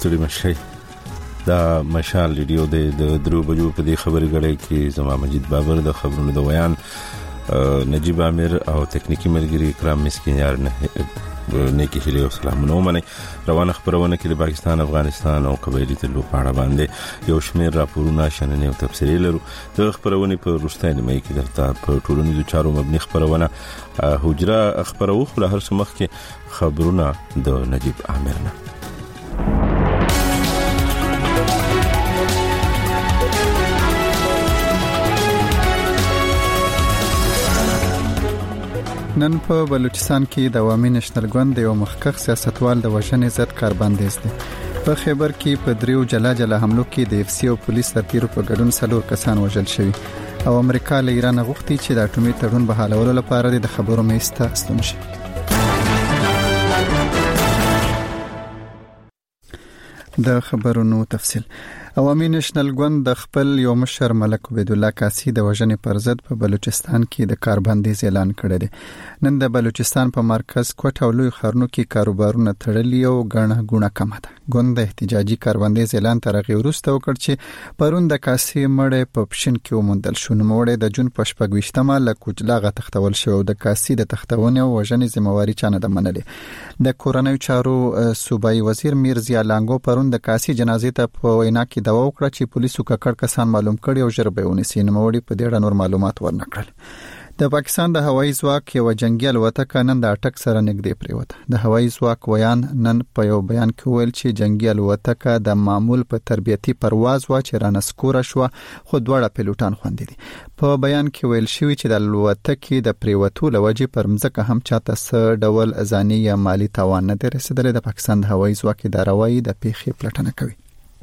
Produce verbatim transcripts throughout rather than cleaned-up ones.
ستړي مشي دا مشال ریډیو د درو بجو په دې خبرې غړې کې زما مجید بابر د خبرونو د بیان نجیب عامر او تکنیکی ملګری اکرام مسکین یار نه نیکی هلي او سلامونه مني روانه خبرونه کې د پاکستان افغانستان او قبایلی تلو په اړه باندې یو شمېر راپورونه شننې او تفسیري لرو د خبرونه په روستای نیمه کې درته په ټولنیزو چارو مبني خبرونه حجره خبرو خو له هر څه مخکې خبرونه د نجیب عامر نه نن په بلوچستان کې د عوامي نېشنل ګوند یو مخکښ سیاستوال د وژنې ضد کاربندیز دی. په خیبر کې په دریو جلا جلا حملو کې د اف سی او پولیس سرتیرو په ګډون څلور کسان وژل شوي او امریکا له ایران غوښتي چې د اټومي تړون بحالولو لپاره د خبرو میسته ستون شي. د خبرونو تفصیل عوامي نېشنل ګوند د خپل یو مشر ملک عبید الله کاسی د وژنې پر ضد په بلوچستان کې د کاربندیز اعلان کړی دی. نن د بلوچستان په مرکز کوټ او لوی خارنو کې کاروبارونه تړلي او غنه غونه کم ده. ګوند د احتجاجي کاربندیز اعلان تر غي وروسته وکړ چې پرون د کاسی مړ په پښین کې ومندل شو. نو مړ د جون په شپږويشتمه له کوچلاغه تختول شو. د کاسی د تختونه او وژنې ذمہواری چانه ده منلې. د کورونیو چارو صوبایي وزیر میرزیا لانګو پرون د کاسی جنازې ته په وینا کې دا وکړه چې پولیسو ککړ کسان معلوم کړي او ژر به ونیسي. نوموړي په دې اړه نور معلومات ورنکړل. د پاکستان د هوایي ځواک یو جنگي الوتکه نن د اټک سره نږدې پریوته. د هوایي ځواک ویان نن په یو بیان کې ویل چې جنگي الوتکه د معمول په تربیتي پرواز وا چې رانسکوره شو خو دواړه پیلوټان خوندي دي. په بیان کې ویل شوی چې د الوتکې د پریوتو لوجې پر مځکه هم چاته س ډول ځاني یا مالی تاوان نه رسیدلی. د پاکستان د هوایي ځواک اداره وايي د پیښې پلټنه کوي.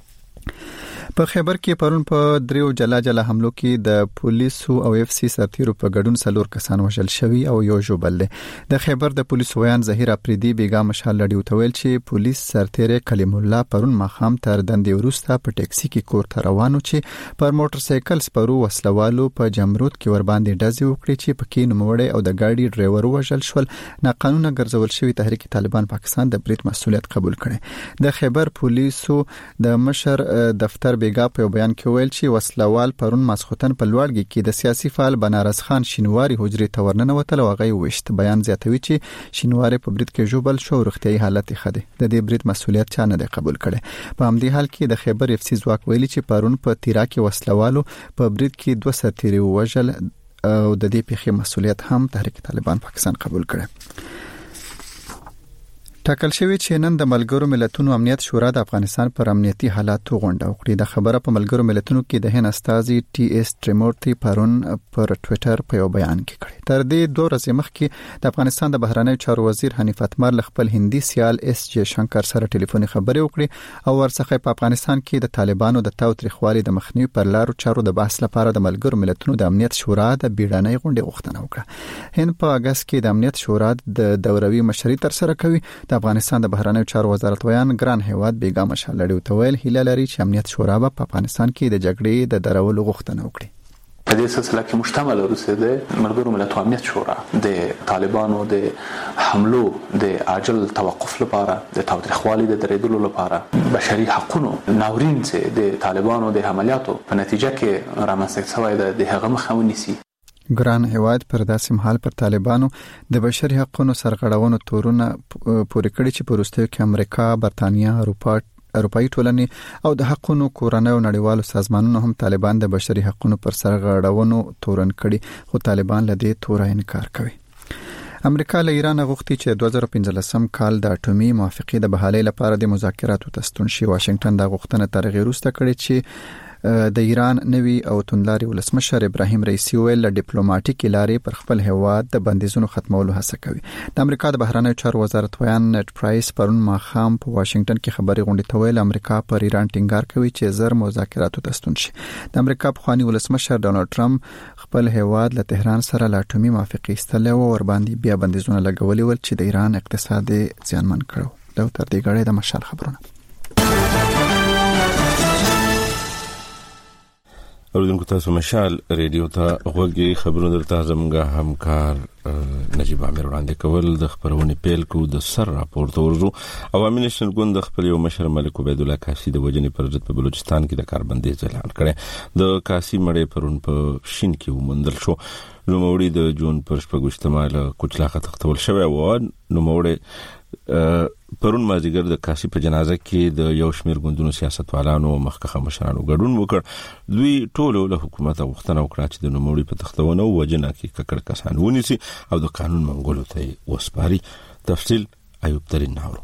په خیبر کې پرون په دریو جلا جلا حملو کې د پولیسو او اف سی سرتیرو په ګډون څلور کسان وژل شوي او یو ژوبل دي. د خیبر د پولیسو ویان ظهیر اپریدي بیګا مشال لړیو تویل چې پولیس سرتیر کلیم الله پرون مخام تر دندې ورسته په ټیکسي کې کور ته روانو چې پر موټر سایکل سپرو وسلوالو په جمرود کې ور باندې ډزې وکړي چې پکې نوموړی او د گاډي ډرایور وژل شول. ناقانونه ګرځول شوی تحریک طالبان پاکستان د برید مسؤلیت قبول کړي. د خیبر پولیسو د مشر دفتر بیګا په بیان کې ویل چې وسلوال پرون ماسختن په لوړګي کې د سیاسي فعال بنارس خان شینواری حجرې تورننه وتل او غي وشت. بیان زیاتوي چې شینواری په برید کې جوبل شو رختي حالت خده. د دې برید مسؤلیت چا نه قبول کړي. په همدې حال کې د خیبر اف سی ځواک ویلي چې پرون په تیرا کې وسلوالو په برید کې دوه سرتیري وژل او د دې پیښې مسؤلیت هم تحریک طالبان پاکستان قبول کړي. ټاکل شوی چې نن د ملګرو ملتونو امنیت شورا د افغانستان پر امنیتي حالاتو غونډه وکړي. د خبره په ملګرو ملتونو کې د هند استازي ټي اس ټریمورتي پرون پر ټوئیټر په یو بیان کې کړی. تر دې دوه ورځې مخکې د افغانستان د بهرنیو چارو وزیر حنیف اتمر له خپل هندي سیال اس جے شنکر سره ټلیفوني خبرې وکړي او ورڅخه په افغانستان کې د طالبانو د تاوتریخوالي د مخنیوي پر لارو چارو د بحث لپاره د ملګرو ملتونو د امنیت شورا د بیړنۍ غونډې غوښتنه وکړه. هند په اگست کې د امنیت شورا د دوروي مشري تر سره کوي. د افغانستان د بهرنیو چارو وزارت ویان ګران هیواد بیګا مشال لړیو تویل هیله لري چې امنیت شورا په افغانستان کې د جګړې د درولو غوښتنه وکړي. په دې سلسله کې مشتمل اوسېده ملګرو ملتونو امنیت شورا د طالبانو د حملو د عاجل توقف لپاره د تاوتریخوالي د درېدلو لپاره بشري حقوقو ناورین چې د طالبانو د عملیاتو په نتیجه کې رامنځته شوی د هغه مخه ونیسي. ګران هیواد پر داسې مهال پر طالبانو د بشري حقوقو سرغړونو تورونه پورې کړی چې په وروستیو کې امریکا، برتانیا، اروپا اروپאי ټولنې او د حقوقو کورنۍ او نړیوالو سازمانونو هم طالبان د بشري حقوقو پر سرغړونو تورن کړي خو طالبان له دې تور انکار کوي. امریکا له ایران غوښتي چې دوه زره پنځلسم کال د اټومي موافقې د بحالۍ لپاره د مذاکراتو تستون شي. واشنگټن دا غوښتنه تر غیر وروسته کړې چې د ایران نوي او توندلاري ولسمشر ابراهیم رئیسی ویل ډیپلوماټیک لارې پر خپل هواد د بندیزونو ختمولو هڅه کوي. د امریکا د بهرنیو چارو وزارت ویان نت پرایس پرون ماخام په واشنگټن کې خبري غونډه تویل امریکا پر ایران ټینګار کوي چې زر مذاکراتو تستون شي. د امریکا پخوانی ولسمشر ډونالد ټرمپ خپل هواد له تهران سره لا اټومي موافقه ایستله او ور باندې بیا بندیزونه لګولي ول چې د ایران اقتصاد زیانمن کړو. دا تر دې غړي د مشال خبرونه. اوریدونکو تاسو مشال ریډیو ته غوږی خبرونه درته زموږه همکار نجیب عامر وړاندې کول د خبرونه پیل کو د سر راپورته ورزو عوامي نشنل ګوند خپل یو مشر ملک عبید الله کاشي د وجنې پر ضد په بلوچستان کې د کاربندیز اعلان کړي د کاشي مړې پرون په شین کې ومندل شو نو موړي د جون پر شپږشتمه له کوچلاخه تختول شوی و نو موړي پرون مازیګر د کاشي په جنازه کې د یو شمیر ګوندونو سیاستوالانو مخکخه مشرانو ګډون وکړ دوی ټول له حکومت غوښتنه وکړه چې د نوموړي په تختونه وجنه کې ککړ کسان ونیسي او د قانون منګولو ته وسپاري. تفصیل ایوب ترین ناورو.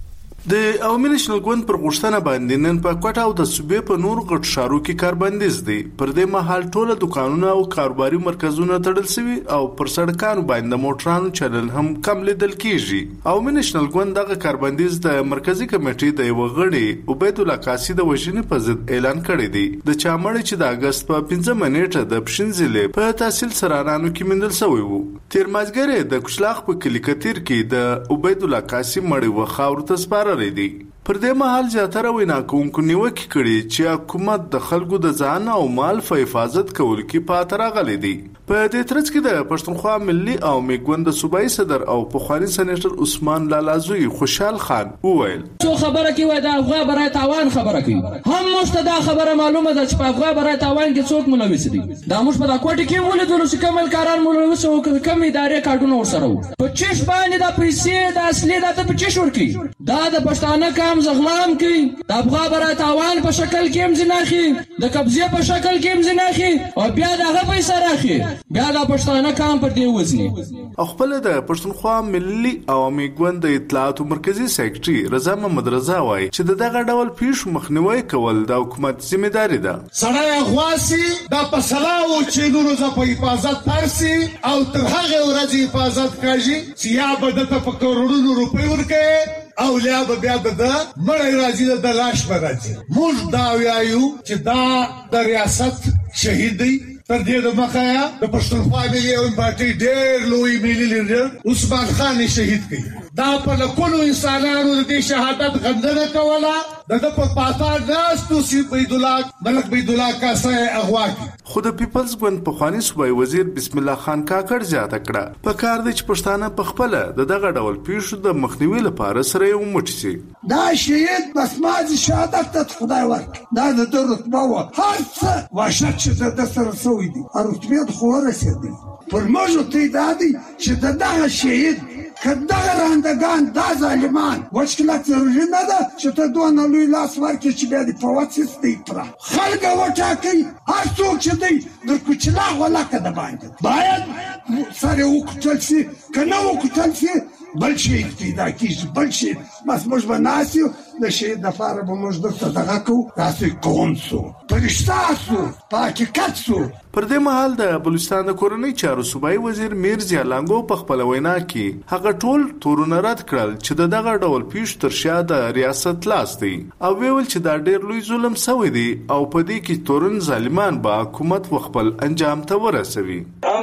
د عوامي نشنل ګوند پر غوښتنه باندې نن په کوټه او د صوبې په نور غټ ښارو کې کاربندیز دی. پر دې مهال ټول دکانونه او کاروباري مرکزونه تړل شوي او پر سړکانو باندې موټرانو چلل هم کم لیدل کیږي. عوامي نشنل ګوند دغه کاربندیز د مرکزی کمیټې د یو غړي عبید الله کاشي د وژنې په ضد اعلان کړی دی. د چامړ چې د اگست په پنځمه نیټه د پښینځلې په تحصیل سرانانو کې مندل شوی وو. تیر مازګره د کوچلاخ په کلی کتیر کې د عبید الله کاشي مړی و خاور ته سپار دی. پر دې مهال زیاتره وینا کوونکو نیوکه کړي چې حکومت د خلکو د ځان او مال په حفاظت کول کې پاتره غلي دي. په دې ترڅ کې د پښتونخوا ملي او میګوند صوبایي صدر او پخوانی سېنیټر عثمان لالازوی خوشحال خان وویل څو خبره کوي د افغان برای تاوان خبره کوي هم مستدا خبره معلومه ده چې په افغان برای تاوان کې څوک ملوث دي. دا موږ په دا کوټه کې ولیدل چې کومل کاران ملوث او کوم ادارې کارډونه ورسره وو. په چش باندې د پیسې د اصلي د په چش ورکی دا د پښتانه کام زغلام کی د افغان برای تاوان په شکل کې هم زناخي د قبضه په شکل کې هم زناخي او بیا دغه پیسې راخي بیا د پښتانه کام پر دی وزني. خپل د پښتونخوا ملي عوامي ګوند د اطلاعات مرکزی سیکریټري رضا محمد رضا وایي چې دغه ډول پیښ مخنیوي کول د حکومت ذمہ داری ده. سړی غواسی د پسلاو چې نورو ز په حفاظت ترسي او تر هغه ورځې حفاظت کوي چې یا به د تفکرونو روپی ورکه او لیا به بیا د مړی راځي د لاش به راځي. موږ دا وایو چې دا د ریاست شهید دی. تر دې د مخایا د پښتونخوا ملي پارټي ډېر لوی ملي لیډر عثمان خان شهید کړي. دا په لکونو انسانانو د شهادت غندنه کوله. د په پاتار ناستو سی عبید الله ملک عبید الله کاسه اغوا کی. خو د پیپلز ګوند پخوانی صوبایي وزیر بسم الله خان کاکړ زیاته کړه په کار د پښتانه په خپل د دغه ډول پیښو د مخنیوي لپاره سره یو مټ سي. دا شهید بس ماز شهادت ته خدای ورک دا د رتبه و هر څه واشه چې د سره سوی دي رتبه خو رسیدي پر موږ ته دادي چې دغه شهید کداغه راندگان دا ظالمان وشکله ترجمه نه ده چې ته دوه لوی لاس ورکې چې بیا د پواتس دی پر خلک وټاکي هر څوک چې دی د کوچلا ولاکه د باندې باید سره وکړل شي کنه وکړل شي بل شي پیدا کیږي بل شي بس موږ بناسیو د شي د فاره به موږ درته دغه کو تاسو کوم سو پرشتاسو پاکیکات سو. پر دې مهال د بلوچستان د کورنۍ چارو صوبایي وزیر میرزا لانګو په خپل وینا کې هغه ټول تورونه رد کړل چې د دغه ډول پیښ تر شا د ریاست لاس دی او ویل چې دا ډېر لوی ظلم شوی دی او په دې کې تورن ظالمان به حکومت خپل انجام ته ورسوي.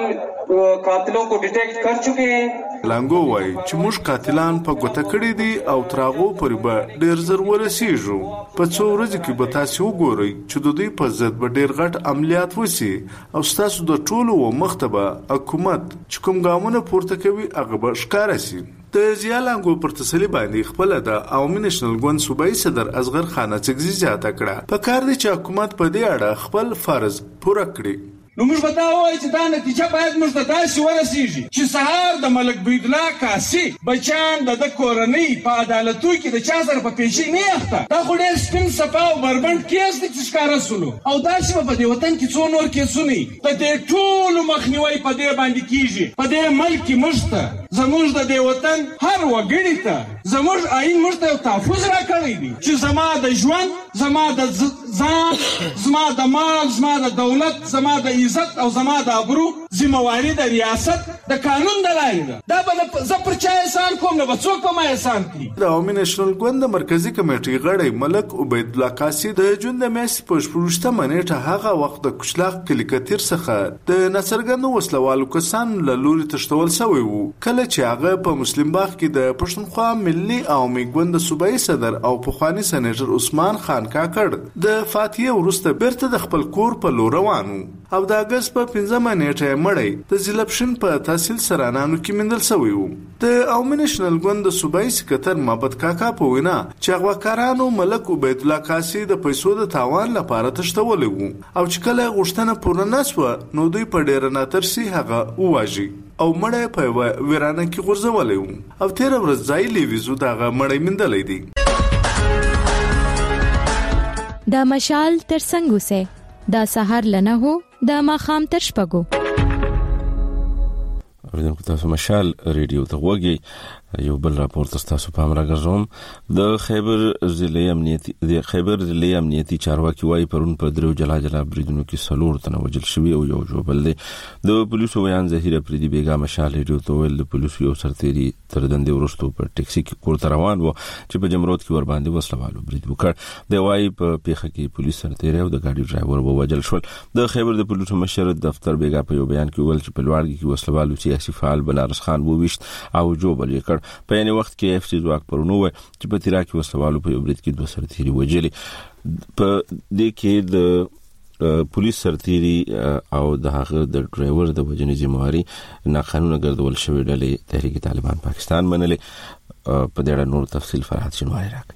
قاتلوں کو ڈیٹیکٹ کر چکے ہیں. لانګو وایي چې موږ قاتلان په ګوته کړی دي او تراغو پرې به ډېر زر ورسیږو. په څو ورځې کې به تاسو وګورئ چې د دوی په ضد به ډېر غټ عملیات وشي او ستاسو د ټولو و مختبه حکومت چې کوم ګامونه پورته کوي هغه به ښکاره شي. د زیالانګو پر تسلی باندې خپل د عوامي نشنل ګوند صوبایي صدر اصغر خان اڅکزي زیاته کړه په کار دی چې حکومت په دې اړه خپل فرض پوره کړي. نو موږ به دا وایو چې دا نتیجه باید موږ ته داسې ورسیږي چې سهار د ملک عبید الله کاشي بچیان د د کورنۍ په عدالتو کې د چا سره په پیشي نه اخته دا خو ډېر سپین صفا او بربند کیس دی چې ښکاره سولو او داسې به په دې وطن کې څو نور کیسونه د دې ټولو مخنیوی په دې باندې کیږي. په دې ملک کې موږ ته زموږ د دې وطن هر وګړي ته زموږ آئین موږ ته یو تحفظ راکړی دی چې زما د ژوند زما د ځان زما د مال زما د دولت زما د عزت او زما د ابرو ذمہواری د ریاست د قانون د لارې ده. دا به زه پر چا احسان کوم نه به څوک په ما احسان کړي. د عوامي نېشنل ګوند د مرکزي کمیټې غړی ملک عبیدالله قاصي د جون د میاشتې په شپږویشتمه نیټه هغه وخت د کوچلاغ کلي کتیر څخه د ناڅرګندو وسلوالو کسانو له لوري تښتول شوی و، کله چې هغه په مسلم باغ کې د پښتونخوا ملي عوامي ګوند د صوبایي صدر او پخواني سېنیټر عثمان خان کاکړ د فاتحې وروسته بیرته د خپل کور په لور روان و او د اګست په پنځمه نیټه مړی د ضلع په تحصیل سرانانو کې موندل شوی و. د عوامي نېشنل ګوند د صوبایي سکرټر محمد کاکا په وینا چې هغوکارانو ملک عبیدالله قاصي د پیسو د تاوان لپاره تښتولی و او چې کله غوښتنه پوره نه شوه نو دوی په ډېره ناترسي هغه وواژي او مړی په یوه ویرانه کې غورځولی و او تېره ورځ ځایي لیویزو د هغه مړی موندلی دی. دا مشال تر څنګ اوسئ، دا سهار له نهو دا ماښام تر شپږو. اوریدونکو تاسو مشال ریډیو ته غوږی. یو بل راپور تاسو په امر راغږوم. د خیبر ضلعي امنیتي د خیبر ضلعي امنیتي چارواکي وايي پرون په درو جلا جلا بریدونو کې څلور تنه وژل شوي او یو جوړل دي. د پولیسو بیان ظهیره پردي بیګا مشال ریډیو ته ویل د پولیسو یو سرتيري تر دندې ورستو په ټیکسي کې کور ته روان و چې په جمرود کې ور باندې وسلوالو برید وکړ. د وايي په پیښه کې پولیس سرتيري او د گاډي ډرایور ووجل شول. د خیبر د پولیسو مشر دفتر بیګا په یو بیان کې ویل چې په لوړګي کې وسلوالو سیاسي فعال بنارس خان وويشت او جوړل یې کړ. په یعنی وخت کې اف سی ځواک پرونو و چې په تیرا کې وسلوالو په یو برید کې دوه سرتيري وجلي. په دې کې د پولیس سرتيري او د هغه د ډرایور د وجنې ذمہواری ناقانونه ګرځول شوی ډلې تحریک طالبان پاکستان منلې. په دې اړه نور تفصیل فرحت شنواری راکړي.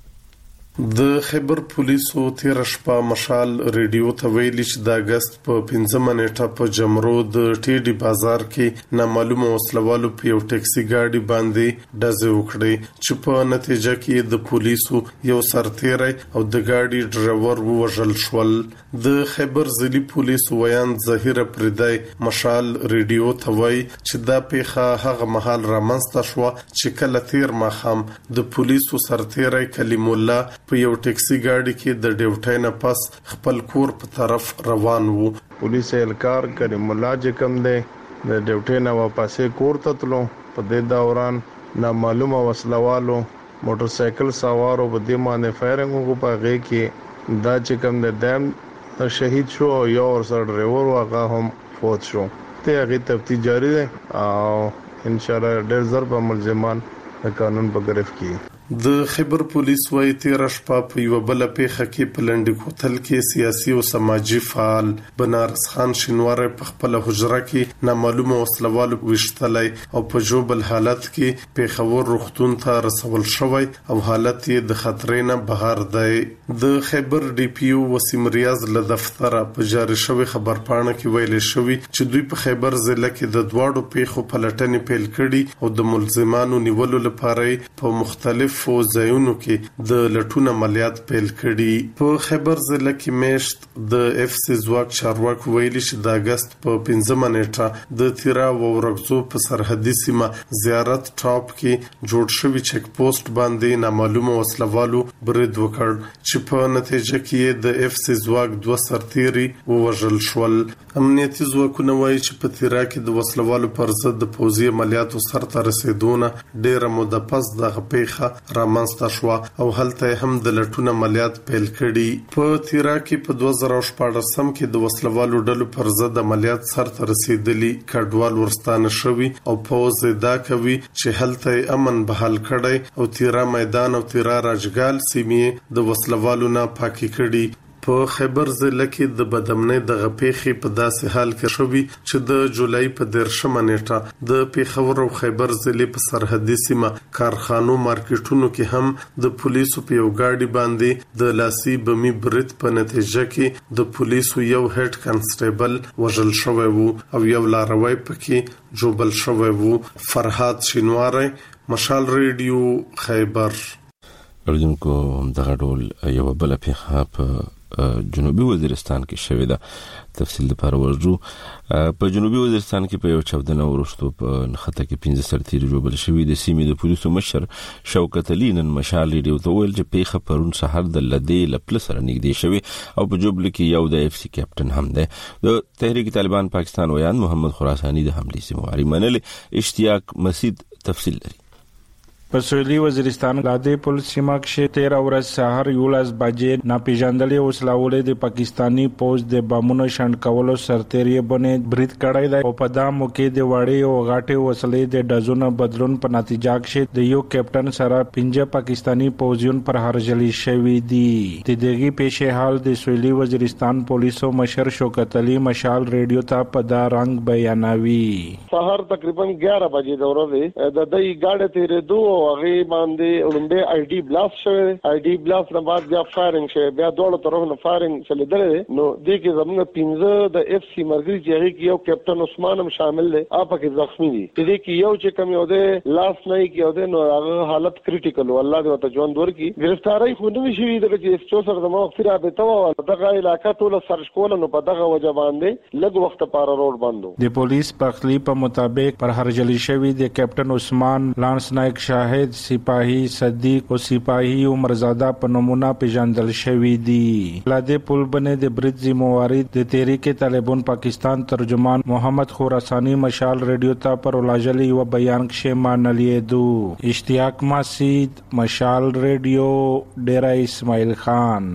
د خیبر پولیسو تیر شپه مشال ریډیو ته ویلي چې د اگست په پنځمه نیټه په جمرود ټیډي بازار کې نامعلومه وسلوالو په یو ټیکسي ګاډي باندې ډزې وکړې چې په نتیجه کې د پولیسو یو سرتیری او د ګاډي ډرایور ووژل شول. د خیبر ضلعي پولیسو ویان ظهیره پردی مشال ریډیو ته وایي چې دا پیښه هغه مهال رامنځته شوه چې کله تیر ماښام د پولیسو سرتیری کلیم الله په یو ټیکسي ګاډي کې د ډیوټۍ نه پس خپل کور په طرف روان وو. پولیس اهلکار کریم الله چې کوم دی د ډیوټۍ نه واپسې کور ته تلو. په دې دوران نامعلومه وسلوالو موټر سایکل سوارو په دې باندې فایرنګ وکړ. په هغې کې دا چې کوم دی دیم شهید شو او یو ورسره ډرایور هغه هم فوت شو. ته هغې تفتیش جاري دی او انشاءالله ډېر ژر به ملزمان د قانون په ګرفت کړي. د خیبر پولیس وايي تیر شپه په یو بل پیښه کې پلنډي کوتل کې سیاسي او سماجی فعال بنارس خان شینوار په خپل حجره کې نامعلومه وسلوالو وشتلای او په جوبل حالت کې پیښور روغتون ته رسول شوی او حالت یې د خطرې نه بهر دی. د خیبر ډي پی او وسیم ریاض له دفتره په جاری شوی خبرپاڼه کې ویل شوی چې دوی په خیبر ضلع کې د دواړو پیښو پلټنې پیل کړي او د ملزمانو نیولو لپاره په مختلف فوزایونو کې د لټون عملیات پیل کړي. په خیبر ضلع کې میشت د اف سی ځواک چارواکي ویلي چې د اگست په پنځمه نیټه د تیرا و ورغزو په سرحدي سیمه زیارت ټاپ کې جوړ شوی چک پوسټ باندې نامعلومه وسلوالو برید وکړ چې په نتیجه کې د اف سی ځواک دوه سرتيري ووژل شول. امنیتي ځواکونه وایي چې په تیرا کې د وسلوالو پر ضد د پوځي عملیاتو سرته رسیدونه ډیره موده پس دغه پیښه رامنځته شوه او هلته هم د لټون عملیات پیل کړي. په تیرا کې په دوه زره شپاړسم کې د وسلوالو ډلو پر ضد عملیات سرته رسیدلي کډوال ورستانه شوي او پوځ دا کوي چې هلته امن بحال کړي او تیرا میدان او تیرا راجګال سیمې د وسلوالو نه پاکي کړي. په خیبر ضلع کې د بدامنۍ د غپېخي په داسې حال کې شوی چې د جولای په دیرشمه نیټه د پیښور او خیبر ضلع په سرحدي سیمه کارخانو مارکیټونو کې هم د پولیسو په یو گاډي باندې د لاسي بمي برید په نتیجه کې د پولیسو یو هډ کانسټیبل وژل شوی وو او یو لاروی پکې جوبل شوی وو. فرحات شینواری، مشال ریډیو، خیبر. اردوونکو دغه ډول یو بل پیښه په جنوبي وزیرستان کې شوې ده. تفصیل لپاره ورجو. په جنوبي وزیرستان کې په یو چاودنه ورستو په نخته کې پنځه سرتیري جوړل شوې د سیمې د پولیسو مشر شوکت علي نن مشال ریډیو ته ویل چې پیښه پرون سحر د لدې لپل سره نږدې شوې او په جوبل کې یو د اف سی کیپټن هم ده. د تحریک طالبان پاکستان ویان محمد خراساني د حملې سیمواري منلې. اشتیاق مسید تفصیل لري. په سویلي وزیرستان لادې پولیس سیمه کې تیرا ورځ سحر یولس بجې ناپېژندلې وسلهولې د پاکستانی پوز د بامونو شند کولو سرتیری باندې برید کړی دی او په دامو کې د وړې او غاټې وسلې د ډزونو بدلون په نتیجه کې د یو کیپټن سره پنځه پاکستانی پوزیون پر هرجلی شوی دي. د دغه پیښې حال د سویلي وزیرستان پولیسو مشر شوکت علي مشال ریډیو ته په دا رنگ بیانوي. سحر تقریبا ګیارہ بجې د ورځې د دې گاډه تیرې دوه هغه باندې اولمبه آی ډی بلاست شوه. آی ډی بلاست نه بعد بیا فایرینګ شوه. بیا دوه طرفونو فایرینګ چلیدل. نو دې کې زموږ پنځه د اف سی مرګري چې کې یو کیپټن عثمان هم شامل دی. اپ کې زخمی دي. دې کې یو چې کم یو دی لاس نه کې یو دی نو هغه حالت کریټیکل و. الله دې ته ژوند ورکړي. گرفتاری خو نه شي دغه چې چوسر د مخ سره به تو دغه علاقې ټول سرچ کول نو په دغه وجه باندې لږ وخت لپاره روډ بندو. د پولیس په خلی په مطابق پر هرجلی شوی د کیپټن عثمان لانس نایک شاهد سپاهی صدیق او سپاهی عمرزاده په نمونه پیژندل شوی دي. لادې پل باندې د برید ذمہواری د تحریک طالبان پاکستان ترجمان محمد خراسانی مشال ریډیو ته پر ولاجلی و بیان کې مانلې دو. اشتیاق مسید مشال ریډیو ډیرا اسماعیل خان.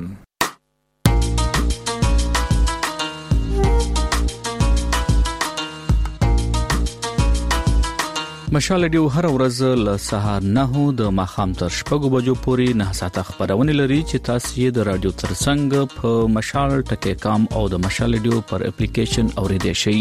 مشال ریډیو هر ورځ له سهار نه د ماخام تر شپږو بجو پورې نه ساعته خبرونه لري چې تاسو یې د رادیو ترڅنګ په مشال ټکی کام او د مشال ریډیو پر اپلیکیشن اوریدئ شئ.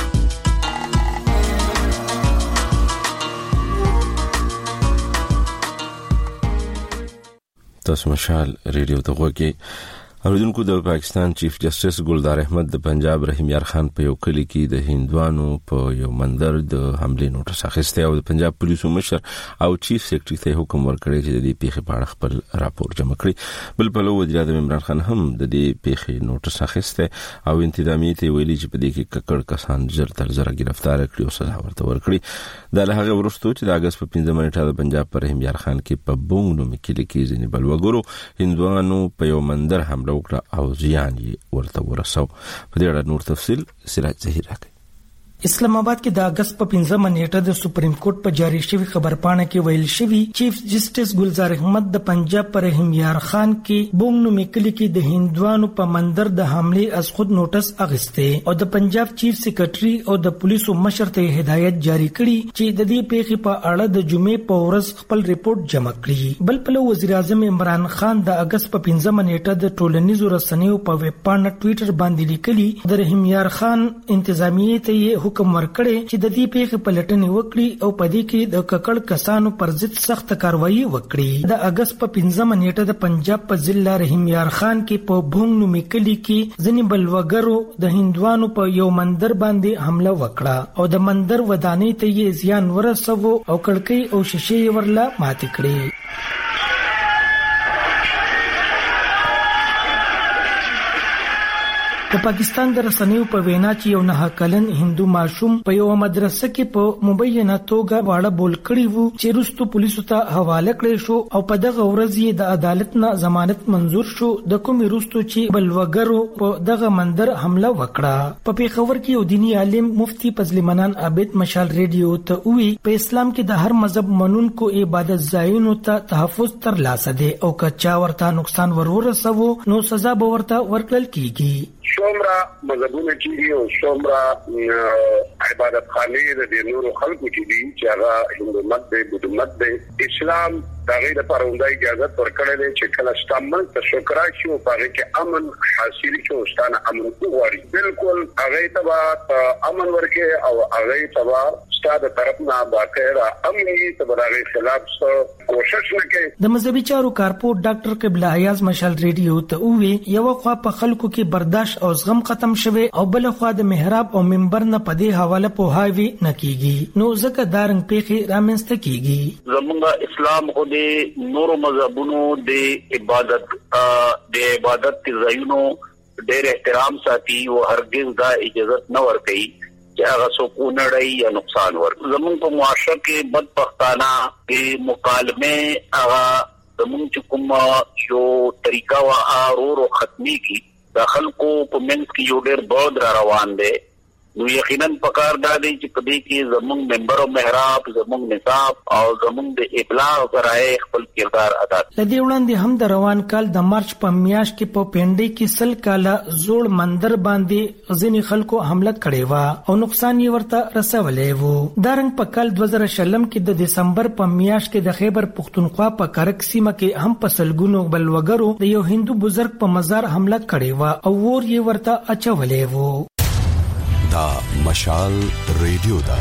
تاسو مشال ریډیو ته وګورئ. اوریدونکو د پاکستان چیف جسټس ګلدار احمد د پنجاب رحیم یار خان په یو کلی کې د هندوانو په یو مندر د حملې نوټس اخیسته او د پنجاب پولیسو مشر او چیف سیکریټری ته حکم ورکړی چې د دې پیښې په اړه خپل راپور جمع کړي. بل په لور وزیر اعظم عمران خان هم د دې پیښې نوټس اخیسته او انتظامیه ته ویلي چې په دې کې ککړ کسان ژر تر ژره گرفتار کړي او سزا ورته ورکړي. د هغه وروسته چې د اگست په پنځمه نیټه د پنجاب پر رحیم یار خان کې په بونګ نوم کې لیکي ځنې بلوګرو هندوانو په یو مندر حمله وکړه او زیان یې ورته ورساو. په دې اړه نور تفصیل سراج ظهیر راکړي. اسلام آباد کې د اگست په پنځمه نیټه د سپریم کورټ په جاری شوی خبرپاڼه کې ویل شوی چیف جسټس ګلزار احمد د پنجاب پر رحیم یار خان کې بونګ نوم کې لیکي د هندوانو په مندر د حمله از خود نوټس اغسته او د پنجاب چیف سیکریټری او د پولیسو مشر ته هدایت جاری کړي چې د دې پیښې په اړه د جمعې په ورځ خپل ریپورت جمع کړي. بل په وزیر اعظم عمران خان د اگست په پنځمه نیټه د ټولنیزو رسنیو په ویب پاڼه ټوئیټر باندې لیکلي د رحیم یار خان انتظامیه ته حکم ورکړي چې د دې پیښې پلټنې وکړي او په دې کې د ککړ کسانو پر ضد سخت کاروایی وکړي. د اگست په پنځمه نیټه د پنجاب په ضلع رحیم یار خان کې په بونګ نوم کلی کې ځینې بلوګرو د هندوانو په یو مندر باندې حمله وکړه او د مندر ودانۍ ته یې زیان ورسوه او کړکۍ او شیشې ورله ماتې کړې. د پاکستان د رسنیو په وینا چې یو نه کلن هندو ماشوم په یو مدرسه کې په مبینه توګه واړه بول کړی وو چې وروسته پولیسو ته حواله کړی شو او په دغه ورځ یې د عدالت نه ضمانت منزور شو د کومې وروسته چې بلوګرو په دغه مندر حمله وکړه. په پیښور کې یو دینی عالم مفتی فضل منان عابد مشال ریډیو ته وی په اسلام کې د هر مذهب منونکو عبادت ځایونو ته تحفظ تر لاسه دی او کچا ورته نقصان ورورسوي نو سزا به ورته ورکړل کیږي. څومره مذهبونه چې دي او څومره عبادت خانې د نورو خلکو چې دي چې هغه هندو مت دی بودھ مت دی اسلام دا غیر پروندای اجازه ورکړل چې کله استعمال ته شکر شي او هغه کې امن حاصل شي او ستانه امن کوي بالکل هغه ته امن ورکه او هغه ته ستاسو طرف نه باقاعده امني تبرغه خلاف کوشش وکړي. د مذهبي چارو کارپور ډاکټر قبله ایاز مشال ریډیو ته وی یو خوا په خلکو کې برداشت او زغم ختم شوه او بل خوا د محراب او منبر نه پدې حواله په هاوی نکېږي نو ځکه دارنګ پیخي رامنست کیږي. زمونږ اسلام خو د نور مذهبونو د عبادت د عبادت کې ځایونو ډېر احترام ساتي او هرگز دا اجازه نه ورکړي چې هغه سکون اړي یا نقصان ورکړي. زمونږ په معاشره کې بدبختانه کې مکالمه هغه زمونږ کوم یو طریقه وا اورو ختمي کی داخل کو په منځ کې یو ډېر بود را روان دي نو یقینا پکار دا دی چې په دې کې زمونږ منبر او محراب زمونږ نصاب او زمونږ د ابلاغ غرای خپل کردار ادا کړي. لدی وړاندې هم د روان کال د مارچ په میاشت کې په پینډي کې سل کاله زوړ مندر باندې ځینې خلکو حمله کړې و او نقصان یې ورته رسولې وو. دارنګ په کال دوه زره شلم کې د دسمبر په میاشت کې د خیبر پختونخوا په کرک سیمه کې هم په سلګونو بلوګرو د یو هندو بزرګ په مزار حمله کړې و او ور یې ورته اچولې وو. دا مشال ریډیو دا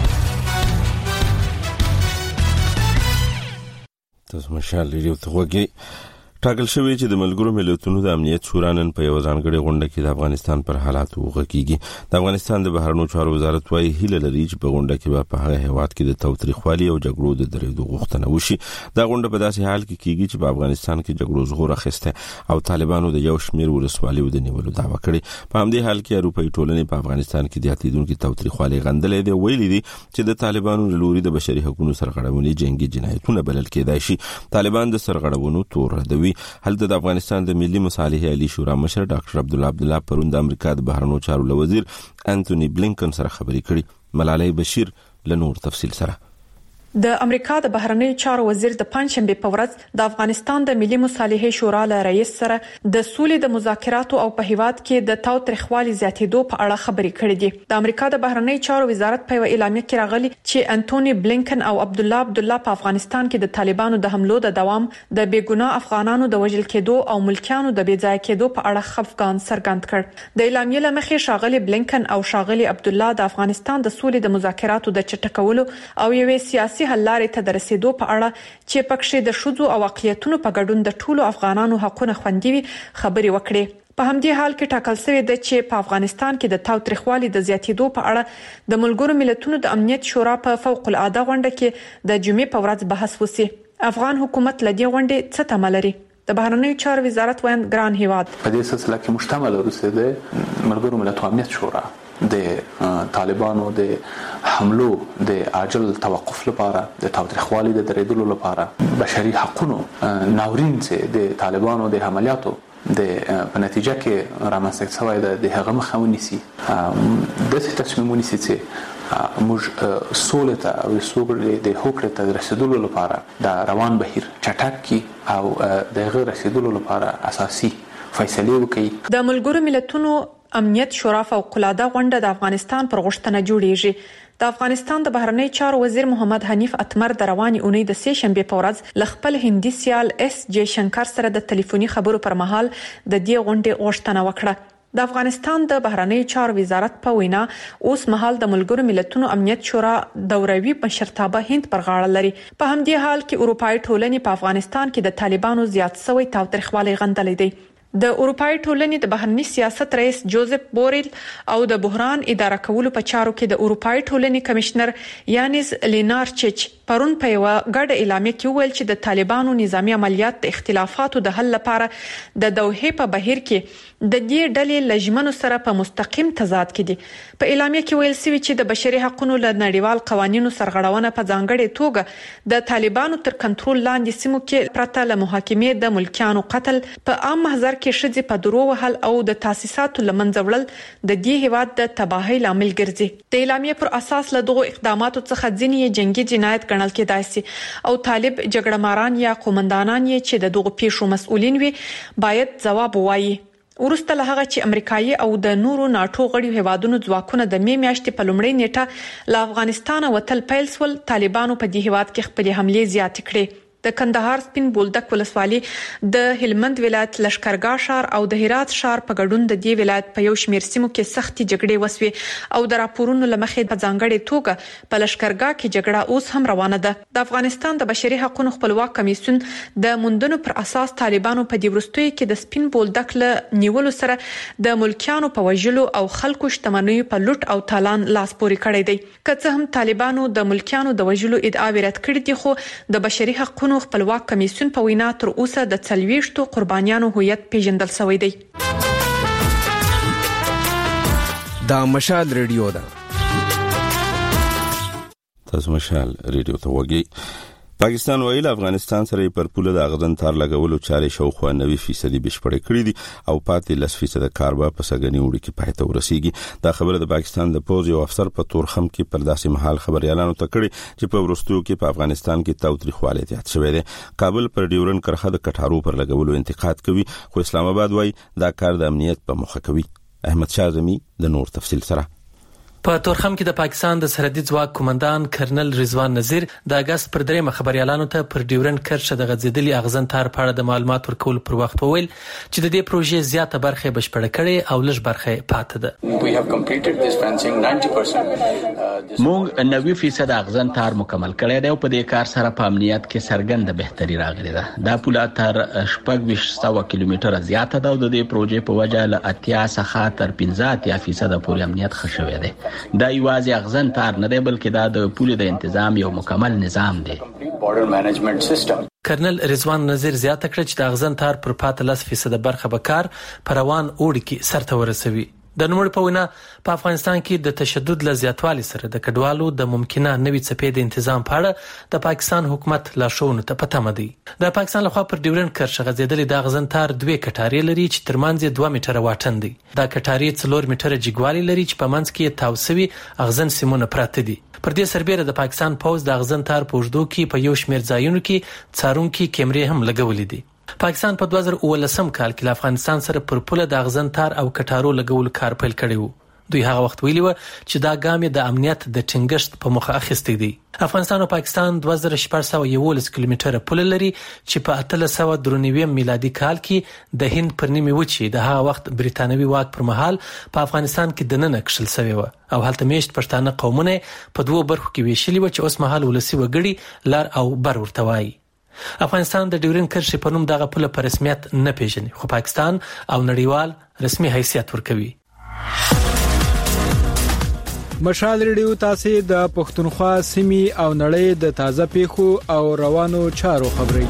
تاسو مشال ریډیو ته وګورئ. ټاکل شوی چې د ملګرو ملتونو د امنیت شورا نن په یو ځانګړي غونډه کې د افغانستان پر حالات وغږیږي. د افغانستان د بهرنیو چارو وزارت وايي هیله لري چې په غونډه کې په هغه هیواد کې د تاوتریخوالي او جګړو د درېدو غوښتنه وشي. دا غونډه په داسې حال کې کیږي چې په افغانستان کې جګړو زغور اخیسته او طالبانو د یو شمیر ولسوالیو د نیولو دعوه کړې. په همدې حال کې اروپאי ټولنې په افغانستان کې د اتیدونکو تاوتریخوالي غندلې دی ویلي دي چې د طالبانو لوري د بشري حقوقو سرغړونې جنگي جنایتونه بلل کېدای شي. طالبان د سرغړونو تور دوي. هلته د افغانستان د ملي مصالحې عالی شورا مشر ډاکټر عبدالله عبدالله پرون د امریکا د بهرنیو چارو وزیر انټونی بلینکن سره خبرې کړې. ملالۍ بشیر له نور تفصیل سره. د امریکا د بهرنیو چارو وزیر د پنځشنبه په ورځ د افغانستان د ملي مصالحې شورا له رئیس سره د سولې د مذاکراتو او په هیواد کې د تاوتریخوالي زیاتېدو په اړه خبرې کړې دي. د امریکا د بهرنیو چارو وزارت په اعلامیه کې راغلي چې انټونی بلینکن او عبدالله عبدالله په افغانستان کې د طالبانو د حملو د دوام د بیګناه افغانانو د وژل کېدو او ملکیانو د بېځای کېدو په اړه خفقان څرګند کړ. د اعلامیې لمخې شاغلي بلینکن او شاغلي عبدالله د افغانستان د سولې د مذاکراتو د چټکولو او یوې سیاسي حل لارې ته د رسیدو په اړه چې پکښې د شذو او اقلیتونو په ګډون د ټولو افغانانو حقوقونه خوندي وي خبرې وکړې. په همدې حال کې ټاکل شوی دی چې په افغانستان کې د تاوتریخوالي د زیاتېدو په اړه د ملګرو ملتونو د امنیت شورا په فوق العاده غونډه کې د جمعې په ورځ بحث وشي. افغان حکومت لدی غونډې څه تمه لري؟ د بهرنیو چارو وزارت وایي ګران هیواد په دې سلسله کې مشتمل اوسېده ملګرو ملتونو امنیت شورا د طالبانو د حملو د عاجل توقف لپاره د تاوتریخوالي د درېدلو لپاره بشري حقوقو ناورین چې د طالبانو د عملیاتو د په نتیجه کې رامنځته شوی د هغه مخه ونیسي د څه تصمیم ونیسي چې موږ سولې ته او سولې د حقوقو ته رسیدلو لپاره د روان بهیر چټک کی او د غیر رسیدلو لپاره اساسي فیصله وکړي. د ملګرو ملتونو امنیت شورا فوق العاده غونډه د افغانستان پر غوښتنه جوړیږي. د افغانستان د بهرنیو چارو وزیر محمد حنیف اتمر د رواني اونۍ د سه شنبه په ورځ ل خپل هندي سیال اس جے شنکر سره د ټلیفوني خبرو پر مهال د دې غونډې غوښتنه وکړه. د افغانستان د بهرنیو چارو وزارت په وینا اوس مهال د ملګرو ملتونو امنیت شورا دوروي مشرتابه هند پر غاړه لري. په همدې حال کې اروپאי ټولنې په افغانستان کې د طالبانو زیات شوی تاوتریخوالي غندلې دی. د اروپאי ټولنې د بهرنی سیاست رئیس جوزف بوریل او د بحران اداره کولو په چارو کې د اروپאי ټولنې کمشنر یانیز لینارچچ پرون په یو غړ اعلامیه کې ویل چې د طالبانو نظامی عملیات د اختلافاتو د حل لپاره د دوحې په بهیر کې د دې ډلې لجمنو سره په مستقیم تضاد کې دي. په اعلامیه کې ویل شوی چې د بشري حقوقو له نړیوال قوانینو سرغړونه په ځانګړي توګه د طالبانو تر کنټرول لاندې سیمو کې پرته له محاکمې د ملکیانو قتل په عام محضر کې شذ په درو وهل او د تاسیساتو لمنځه وړل د دې هیواد د تباہی لامل ګرځي. د اعلامیې پر اساس له دغو اقداماتو څخه ځینې جنگي جنایت ګڼل کېدای شي او طالب جګړه ماران یا قومندانان یې چې د دغو پیښو مسؤلین وي باید ځواب ووایي. ورسته له هغه چې امریکایي او د نورو ناتو غړي هیوادونو ځواکونه د می میاشتې په لومړۍ نیټه له افغانستان وتل پیل سول، طالبانو په دې هیواد کې خپل حملې زیات کړې. د کندهار سپین بولدک ولسوالي د هلمند ولایت لشکرګاه شهر او د هرات شهر په ګډون د دې ولایت په یو شمېر سیمو کې سختي جګړې وسوي او د راپورونو لمخې په ځانګړي توګه په لشکرګاه کې جګړه اوس هم روانه ده. د افغانستان د بشري حقوقو خپلواک کمیسیون د موندنو پر اساس طالبانو په دې وروستیو کې د سپین بولدک له نیولو سره د ملکیانو په وژلو او خلکو شتمنیو په لوټ او تالان لاس پورې کړی دی. که څه هم طالبانو د ملکیانو د وژلو ادعا رد کړې دي، خو د بشري حقوقو خپلواک کمیسیون په وینا تر اوسه د څلويشتو قربانیانو هویت پیژندل شوی دی. دا مشال ریډیو ده. تاسو مشال ریډیو ته وګورئ. پاکستان ویل افغانستان سره پر پوله د اغزن تار لګولو چارې شاوخوا نوي فیصد بشپړې کړې دي او پاتې لس فیصد کاربا په سګنی وړي کې پای ته ورسیږي. دا خبره د پاکستان د پوز یو افسر په تورخم کې پر داسې محل خبريالانو ته کړې چې په ورستو کې په افغانستان کې تاوتریخواله زیات شوې ده. کابل پر ډیورن کرخه د کټارو پر لګولو انتقاد کوي، خو اسلام آباد وایي دا کار د امنیت په مخه کوي. احمد شاه زمي د نور تفصیل سره. په تورخم کې د پاکستان د سرحدي ځواک کمانډان کرنل رضوان نذیر د اگست پر درېمه خبريالانو ته پر ډیورن کرښه د غځېدلي اغزن تار په اړه د معلومات ورکول پر وخت وویل چې د دې پروژې زیاته برخه بشپړه کړې او لږ برخه پاتې ده. موږ نوي فیصد اغزن تار مکمل کړی دی او په دې کار سره په امنیت کې سرګند بهتري راغلي ده. دا پوله تر شپږ ویشت سوه کیلومتره زیاته ده او د دې پروژې په وجه له اتیا څخه تر پنځه اتیا فیصد پورې امنیت ښه شوی دی. دا یوازې اغزن تار نه دی بلکې دا د پولې د تنظیم یو مکمل نظام دی. کرنل رضوان نذیر زیاته کړ چې د اغزن تار پر پاتې لس فیصد برخه به کار پر روان اوړي کې سرته ورسوي. د نوموړي په وینا په افغانستان کې د تشدد له زیاتوالي سره د کډوالو د ممکنه نوي څپې د تنظیم په اړه د پاکستان حکومت لارښوونو ته پته مدي. د پاکستان لخوا پر ډیورن کرښه غځېدلې د اغزن تار دوه کټارې لري چې ترمنځ یې دوه میټره واټن دی. دا کټارې څلور میټره جګوالي لري چې په منځ کې تاوسوي اغزن سیمونه پراته دي. پر دې سربېره د پاکستان پوز د اغزن تار په اوږدو کې په یو شمېر ځایونو کې څارونکي کیمرې هم لګولې دي. پاکستان په دوه زره اوولسم کال کې له افغانستان سره پر پوله د اغزن تار او کټارو لګولو کار پیل کړی وو. دوی هغه وخت ویلي و چې دا ګام د امنیت د ټینګښت په مخه اخیستی دی. افغانستان او پاکستان دوه زره شپږ سوه یوولس کیلومتره پوله لري چې په اتلس سوه درې نوي میلادي کال کې د هند پر نیمه وچې د هغه وخت بریتانوي واک پر مهال په افغانستان کې د نن کښل شوی و او هلته میشت پښتانه قومونه په دوه برخو کې ویشلي و چې اوس مهال ولسی وګړي لار او بر ورته وایي. افغانستان د ډیورن کرښې په نوم دغه پوله په رسمیت نه پیژني، خو پاکستان او نړیوال رسمي حیثیت ورکوي. مشال ریډیو تاسو د پښتونخوا سیمې او نړۍ د تازه پیښو او روانو چارو خبري.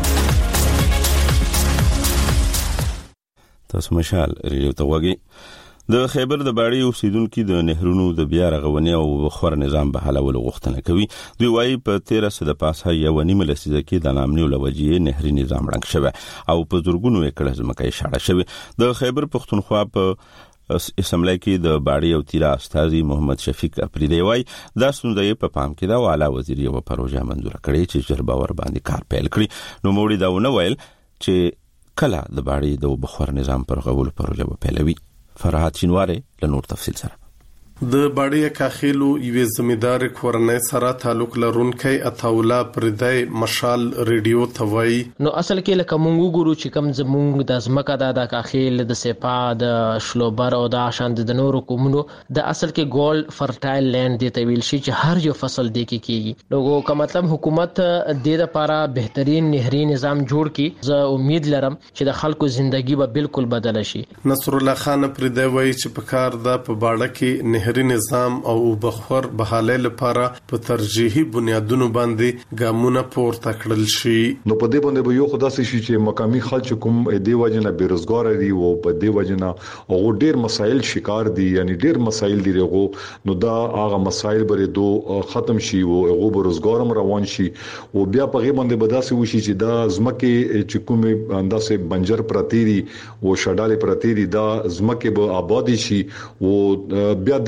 تاسو مشال ریډیو ته وګورئ. د خیبر د باړې اوسیدونکو د نهرونو د بیا رغونې او بخور نظام به حلول غوښتنه کوي. دوی وايي په تیره سده پاسه یو نیمه لسیزه کې د نامنیو لوجې نهري نظام رنګ شوی او په زورګونو ایکړه ځمکې شاړه شوی. د خیبر پښتونخوا په اسمبلی کې د باړې او تیرا استاذي محمد شفیق اپریدی وايي دا ستونزې په پام کې دا او اعلی وزیر یو پروژه منظور کړې چې ژر باور باندې کار پیل کړي. نو موړي دا ونه ویل چې کله د باړې د بخور نظام پر غول پروژه په پیلوي. فرحات شینواره له نور تفصیل سره. د باړې کاخیلو یوې زمیدار کورنۍ سره تعلق لرونکي عطاولا پردای مشال ریډیو توای. نو اصل کې لکه مونږ ګورو چې کم زمونږ د ځمکه د د کاخیل د سپا د شلوبر او د شاند د نورو کومونو د اصل کې ګولډ فرټایل لینډ دی تویل شي چې هر یو فصل دی کې کیږي. نو کوم مطلب حکومت د لپاره بهترین نهري نظام جوړ کړي. زه امید لرم چې د خلکو ژوندۍ به بالکل بدل شي. نصر الله خان پردای وایي چې په کار د په باړه کې نهري نظام او بخور بحاله لپاره په ترجیحي بنیادونو باندې ګامونه پورته کړل شي. نو په دې باندې به یو خداسي شي چې مقامي خلک کوم دی وجنه بیروزګار دي او په دې وجنه او ډیر مسایل شکار دي، یعنی ډیر مسایل دي رغو. نو دا هغه مسایل بری دو ختم شي او هغه بیروزګارم روان شي او بیا په غي باندې بداسي وشي چې دا زمکه چې کومه انداسه بنجر پرتی دي او شډاله پرتی دي دا زمکه به آبادی شي او بیا د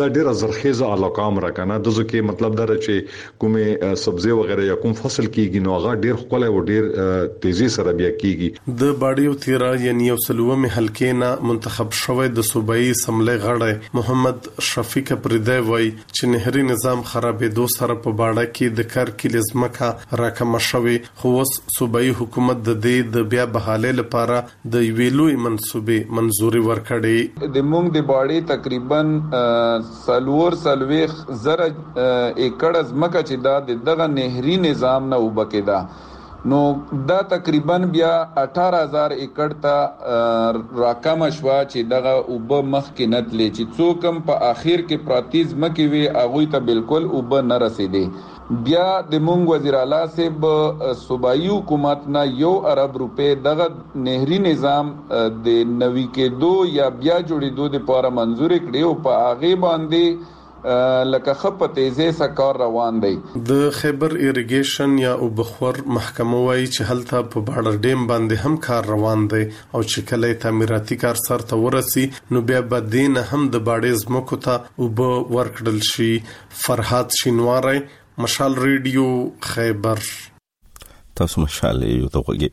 دا ډیره زرخیزه علاقه امر کنه د ځکه مطلب دا چې کومه سبزی وغیرہ یا کوم فصل کیږي نو هغه ډیر خپل او ډیر تیزی سره بیا کیږي د باډي او تیرا یعنی یو سلومه حلقې نه منتخب شوی د صوبایي سملې غړی محمد شفیق پردی وای چې نهري نظام خرابېدو سره په باډه کې د کار کې لزمکه راکم شوی خو اوس صوبایي حکومت د دې د بیا بحاله لپاره د ویلوي منسوبې منزوري ورکړي د مونږ د باډي تقریبا سلور سلويخ زره ایکړ ازمکه چې دا دغه نهري نظام نه وبکیدا نو دا تقریبا بیا اٹھارہ هزار ایکڑ ته راکم شوا چې دغه وب مخ کې نتلې چې څوکم په اخر کې پراتیز مکه وی اغوی ته بالکل وب نه رسیدي بیا د مونږ وزیر اعلی صاحب صوبایي حکومت نه یو ارب روپے دغه نهري نظام د نوي کېدو یا بیا جوړېدو لپاره منزور کړي او په هغه باندې لکه خپ تیزه سکار روان دی د خیبر ایریګیشن یا وبخور محکمه وايي چې هلته په باډر ډیم باندې هم کار روان دی او چې کله تعمیراتي کار سرته ورسي نو بیا به دین هم د باډې زمکو ته وب ورکړل شي. فرحات شینواری مشال ریډیو خیبر. تاسو مشال یو توګه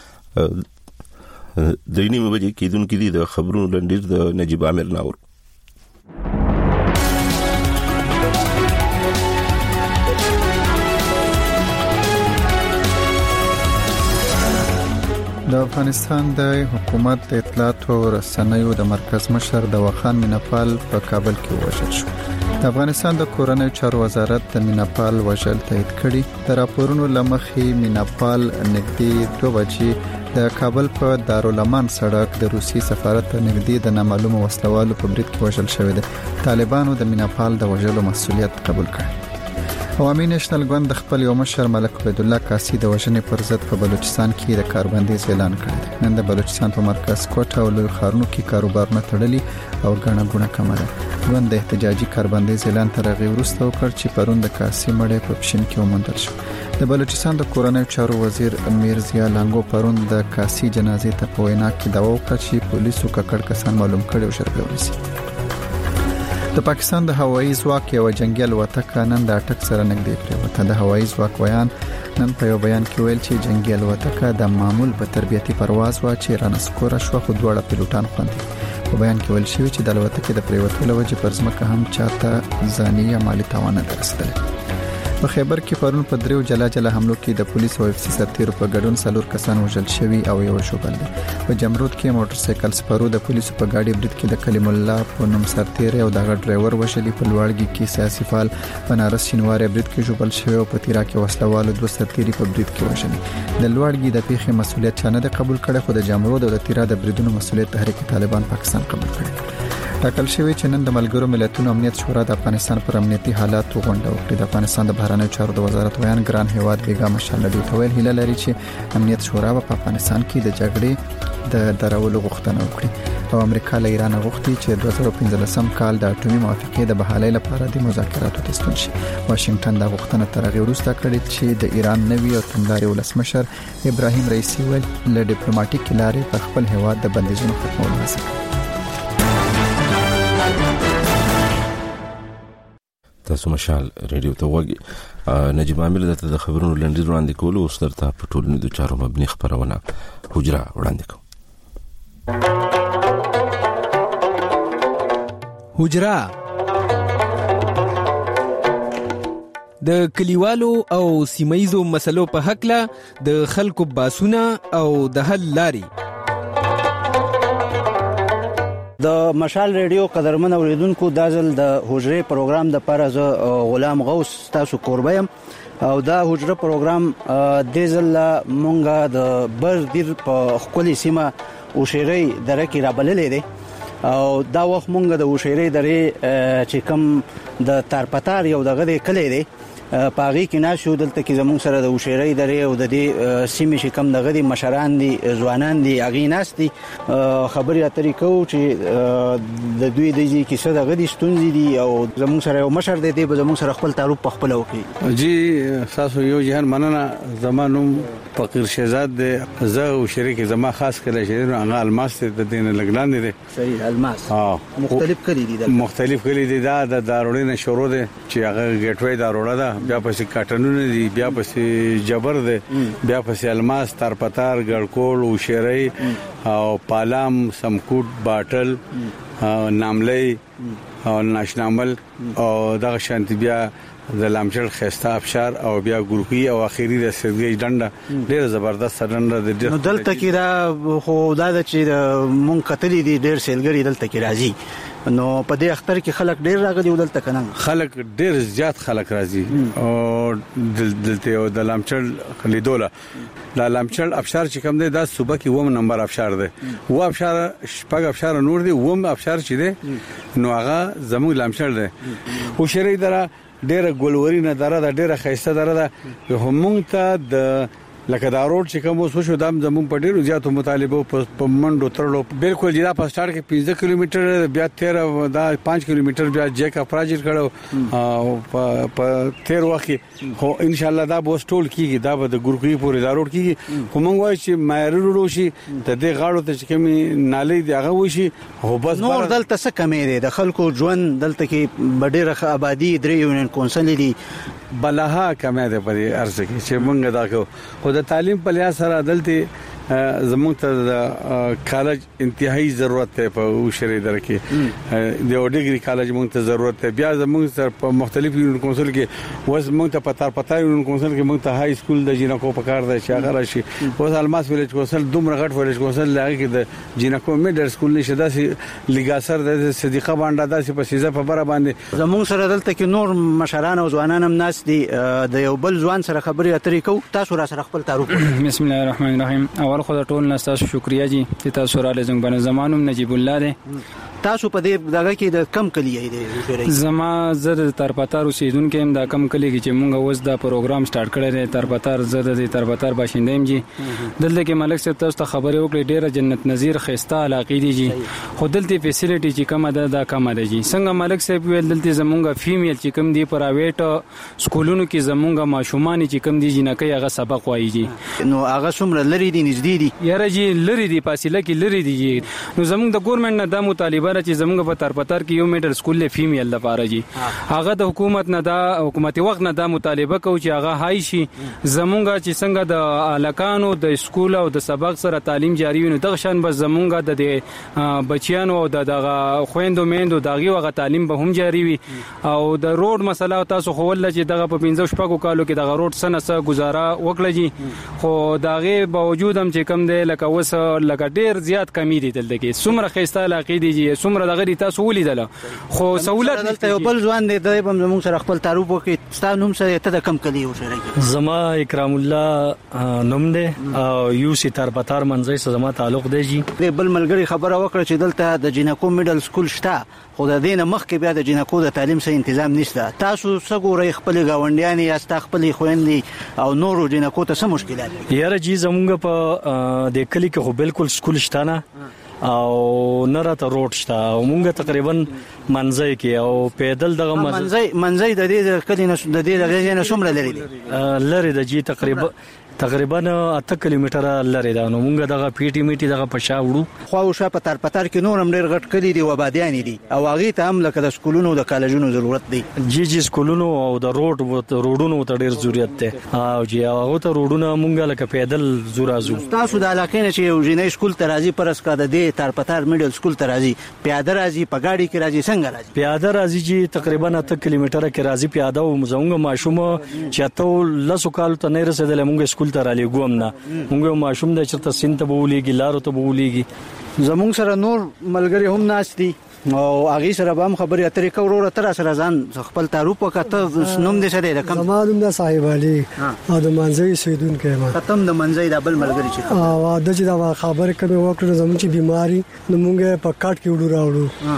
د نیمه بجې کېدونکې دي د خبرونو لنډیر د نجیب عامر ناور. د افغانستان د حکومت د اطلاعات او رسنیو د مرکز مشر د وخان میناپال په کابل کې وژل شو. د افغانستان د کورنۍ چارو وزارت د میناپال وژل تایید کړي. د راپورونو لمخې میناپال نږدې دوه بجې د کابل په دارالامان سړک د روسي سفارت نږدې د نامعلومه وسلوالو په برید کې وژل شوی دی. طالبانو د میناپال د وژلو مسؤلیت قبول کړ. عوامي نېشنل ګوند د خپل یو مشر ملک عبد الله قاسی د وژنې پر ضد په بلوچستان کې د کاربندیز اعلان کړی دی. نن د بلوچستان په مرکز کوټه او لوی ښارونو کې کاروبارونه تړلي او ګڼه ګوڼه کمه ده. ګوند د احتجاجي کاربندیز اعلان تر هغه وروسته وکړ چې پرون د قاسی مړی په پښین کې وموندل شو. د بلوچستان د کورنۍ چارو وزیر میرزیا لانګو پرون د قاسی جنازې ته په وینا کې دعا وکړه چې پولیسو ککړ کسان معلوم کړي او ژر ونیسي. د پاکستان د هوایي ځواک یو جنگي الوتکه نن د اټک سره نږدې پریوته. د هوایي ځواک ویان نن په یو بیان کې ویل چې جنگي الوتکه د معمول په تربیتي پرواز و چې رانسکوره شو خو دواړه پیلوټان خوندي. په بیان کې ویل شوی چې د الوتکې د پریوتو لوجه پر ځمکه هم چاته ځاني یا مالی تاوان نه رسیدل. په خیبر کې پرون په دریو جلا جلا حملو کې د پولیس او اف سی سرتیرو په ګډون څلور کسان وژل شوي او یو شوبل دي. په جمرود کې موټر سایکل سپارو د پولیسو په ګاډي برید کې د کلیم الله په نوم سرتیر او دغه ډرایور وشلي. په لوړګي کې سیاسي فعال بنارس شینواری برید کې شوبل شوی او په تیرا کې وسلوالو دوه سرتیري په برید کې وشلي. د لوړګي د پیښې مسولیت چانه د قبول کړي خو د جمرود او د تیرا د بریدونو مسولیت تحریک طالبان پاکستان قبول کړي. ټاکل شوی چې نن د ملګرو ملتونو امنیت شورا د افغانستان پر امنیتي حالات غونډه وکړي. د افغانستان د بهرنیو چارو د وزارت ویان ګران هیواد بیګا مشال لډو تویل هیله لري چې امنیت شورا په افغانستان کې د جګړې د درولو غوښتنه وکړي او امریکا له ایران غوښتي چې دوه زره پنځلسم کال د اټومي موافقې د بحالۍ لپاره د مذاکراتو تستون شي. واشنگټن دا غوښتنه تر هغه وروسته کړې چې د ایران نوي او تونداري ولسمشر ابراهیم رئیسی ول له ډیپلوماټیک لارې په خپل هیواد د بندیزونو ختمولو هڅه کوي. تاسو مشال ریډیو ته وګورئ. نجیب عامر د خبرونو لنډیر وړاندې کول او سترته په ټولنې د چارو مبني خبرونه حجره وړاندې کوم. حجره د کلیوالو او سیمایزو مسلو په حق له د خلکو باسونه او د حل لاري. د مشال ریډیو قدرمن اوریدونکو د ځل د حجره پروګرام د پر از غلام غوث تاسو قربایم او دا حجره پروګرام د ځل مونږه د بر دیر په خپل سیمه او شيري درکې را بللې دي او دا وخت مونږه د او شيري درې چې کم د تارپتار یو دغه کلی دی پاغي کې ناشو دلته کې زموږ سره د وشيري درې او د دې سیمې چې کم دغه دي مشران دي ځوانان دي اغي ناس دي خبري اترې کوو چې د دوی د دې کې څه دغه دي ستونزې دي او زموږ سره یو مشر دی دی زموږ سره خپل تعارف په خپل وکړي. جی تاسو یو جهان مننه زمانوم فقیر شهزاد دی زه او شریک زما خاص کړی چې هغه الماس د دین لګلان دي. صحیح الماس ها مختلف کلی دي مختلف کلی دي دا د دارولینه شروع دي چې هغه ګټوي داروړه ده بیا پسې کاټنونه دي بیا پسې جبر دي بیا پسې الماس ترپتار ګړکول او شری او پالام سمکوټ باټل ناملې او ناشنامل او دغه شانتی بیا د لامچل خسته ابشار او بیا ګروپي او اخیری د سرګي ډنډه ډیره زبردست ډنډه د ډیر دلته کې دا خو دا چې مونږ کتلې دي ډیر سیلګری دلته کې راځي نو په دې اختر کې خلک ډیر راغلي ولته کنه خلک ډیر زیات خلک راځي او دلته او د لامچل لیدوله د لامچل ابشار چې کوم دی دا صوبه کې و نمبر ابشار دی و ابشار شپږ ابشار نور دی و ابشار چې دی نو هغه زموږ لامچل دی او شری دره ډیره ګولوري نه دره ډیره خیسته دره ده همون ته د لکه دا روډ چې کوم وسو شو دام زمون په ډیرو زیاتو مطالبه په منډو ترلو بالکل جدا په سٹارټ کې پنځه کیلومتر بیا تیرہ دا پانچ کیلومتر بیا جیک پروجیکټ کړو او په تیر وخت خو ان شاء الله دا به ټول کیږي دا به د ګورګي پورې دا روډ کیږي کوم وایي چې مایرو روډ شي د دې غاړو ته چې کومي نالې دی هغه وشي هو بس نور دلته څه کمې دي د خلکو ژوند دلته کې بډېره آبادی درې یونین کونسل دي بلها کمه ده په ارزه کې چې مونږ دا کو خو د تعلیم په لحاظ سره دلته زموږ ته د کالج انتهایی ضرورت ته په وشري درکې د ډیګري کالج مونږ ته ضرورت ته بیا زموږ سره په مختلف یونین کونسل کې وس مونږ ته پتار پتار یونین کونسل کې مونږ ته های سکول د جینکو په کار ده چې هغه راشي اوس الماس ویلج کونسل دومره غټ ویلج کونسل لږ کې د جینکو میډل سکول نشه داسې لګاسر د صدیقه باندې داسې په سیزه په بره باندې زموږ سره دلته کې نور مشران او ځوانان هم ناس دي د یو بل ځوان سره خبرې اترې کوو تاسو را سره خپل تعارف بسم الله الرحمن الرحیم اول خو د ټول ناس تاسو شکریا جی چې تاسو را لزم بنه زمانوم نجیب الله دی تاسو په دې دغه کې د کم کلی دی زما زه ترپتار اوسیدونکو هم د کم کلی کې چې مونږ اوس دا پروګرام سٹارټ کړی دی ترپتار زه د ترپتار باشنده يم جی دلته کې ملک صاحب تاسو ته خبرې وکړې ډیره جنت نظیر خسته علاقې دي جی خو دلته فیسیلیټي چې کومه ده دا کومه ده جی څنګه ملک صاحب ویل دلته زمونږ فیمیل چې کوم دی پرایویټ سکولونو کې زمونږ ماشومان چې کوم دي جنکې هغه سبق وایي جی نو هغه څومره لري دي نږدې دي یاره جی لري دي فاصله کې لري دي نو زمونږ د ګورنمنت نه د مطالبه چې زمونږ په ترپتار کې یو میډل سکول له فیمیل لپاره جی هغه د حکومت نه دا حکومتي وخت نه دا مطالبه کوي چې هغه هاي شي زمونږ چې څنګه د الکانو د سکول او د سبق سره تعلیم جاری وي نو دغه شان بس زمونږ د بچیانو او دغه خويندو میندو دغه وغه تعلیم به هم جاری وي او د روډ مسله تاسو خو ول چې دغه په پنځه شپږو کالو کې دغه روډ سنه سره گزاره وکړه جی خو دغه باوجود هم چې کم دی لکه وس لکه ډیر زیات کمی دي دلته کې څومره خسته علاقې دي جی څومره دغه تاسو ولیدل خو سہولت دلته یو بل ځوان دی د زموږ سره خپل تعارف وکړي ستاسو نوم سره ته د کم کلی وشره زما اکرام الله نوم دی او یو سی ترپتار منځي زما تعلق دی جی بل ملګری خبره وکړه چې دلته د جینکو میډل سکول شته خو د دینه مخکې بیا د جینکو د تعلیم سره تنظیم نشته تاسو څنګه خپل گاونډیان یا ست خپل خويندې او نورو جینکو ته څه مشکلات دي یاره جی زمونږ په د کلی کې خو بالکل سکول شته نه او نراته روډ شته او مونږ تقریبا منځي کې او پیدل دغه منځي منځي د دې کلی نه د دې دغه نه څومره لري دي لري د جی تقریبا تقریبا اته کیلومتره لري دا نو مونږ دغه پیټي میټي دغه پښا وړو خو شا په تر پتر کې نور هم ډېر غټ کلی دی و بادیانی دي او هغه ته هم لکه د سکولونو د کالجونو ضرورت دی جی جی سکولونو او د روډ روډونو ته ډېر ضرورت دی او جی هغه ته روډونه مونږ لکه پیدل زورازو تاسو د علاقې نه چې یو جنې سکول ته راځي پرس کا د دې تر پتر میډل سکول ته راځي پیاده راځي په گاډي کې راځي څنګه راځي پیاده راځي جی تقریبا اته کیلومتره کې راځي پیاده او زموږ ماشوم چې ته لاسو کال ته نه رسیدل مونږ سکول ته را لګوم مونږ ماشوم د چرته سین ته بولیږي لارو ته بولیږي زمونږ سره نور ملګری هم ناس دي او هغه سره به هم خبرې اترې کوو تر سره ځان خپل تعارف وکړه نوم دې سره د کوم معلوم ده صاحب علي او د منځي سیدون کې ما ختم د منځي د بل ملګری چې او د چې دا خبرې کوي وکړه زموږ چې بيماري نو مونږه په کاټ کې وډو راوړو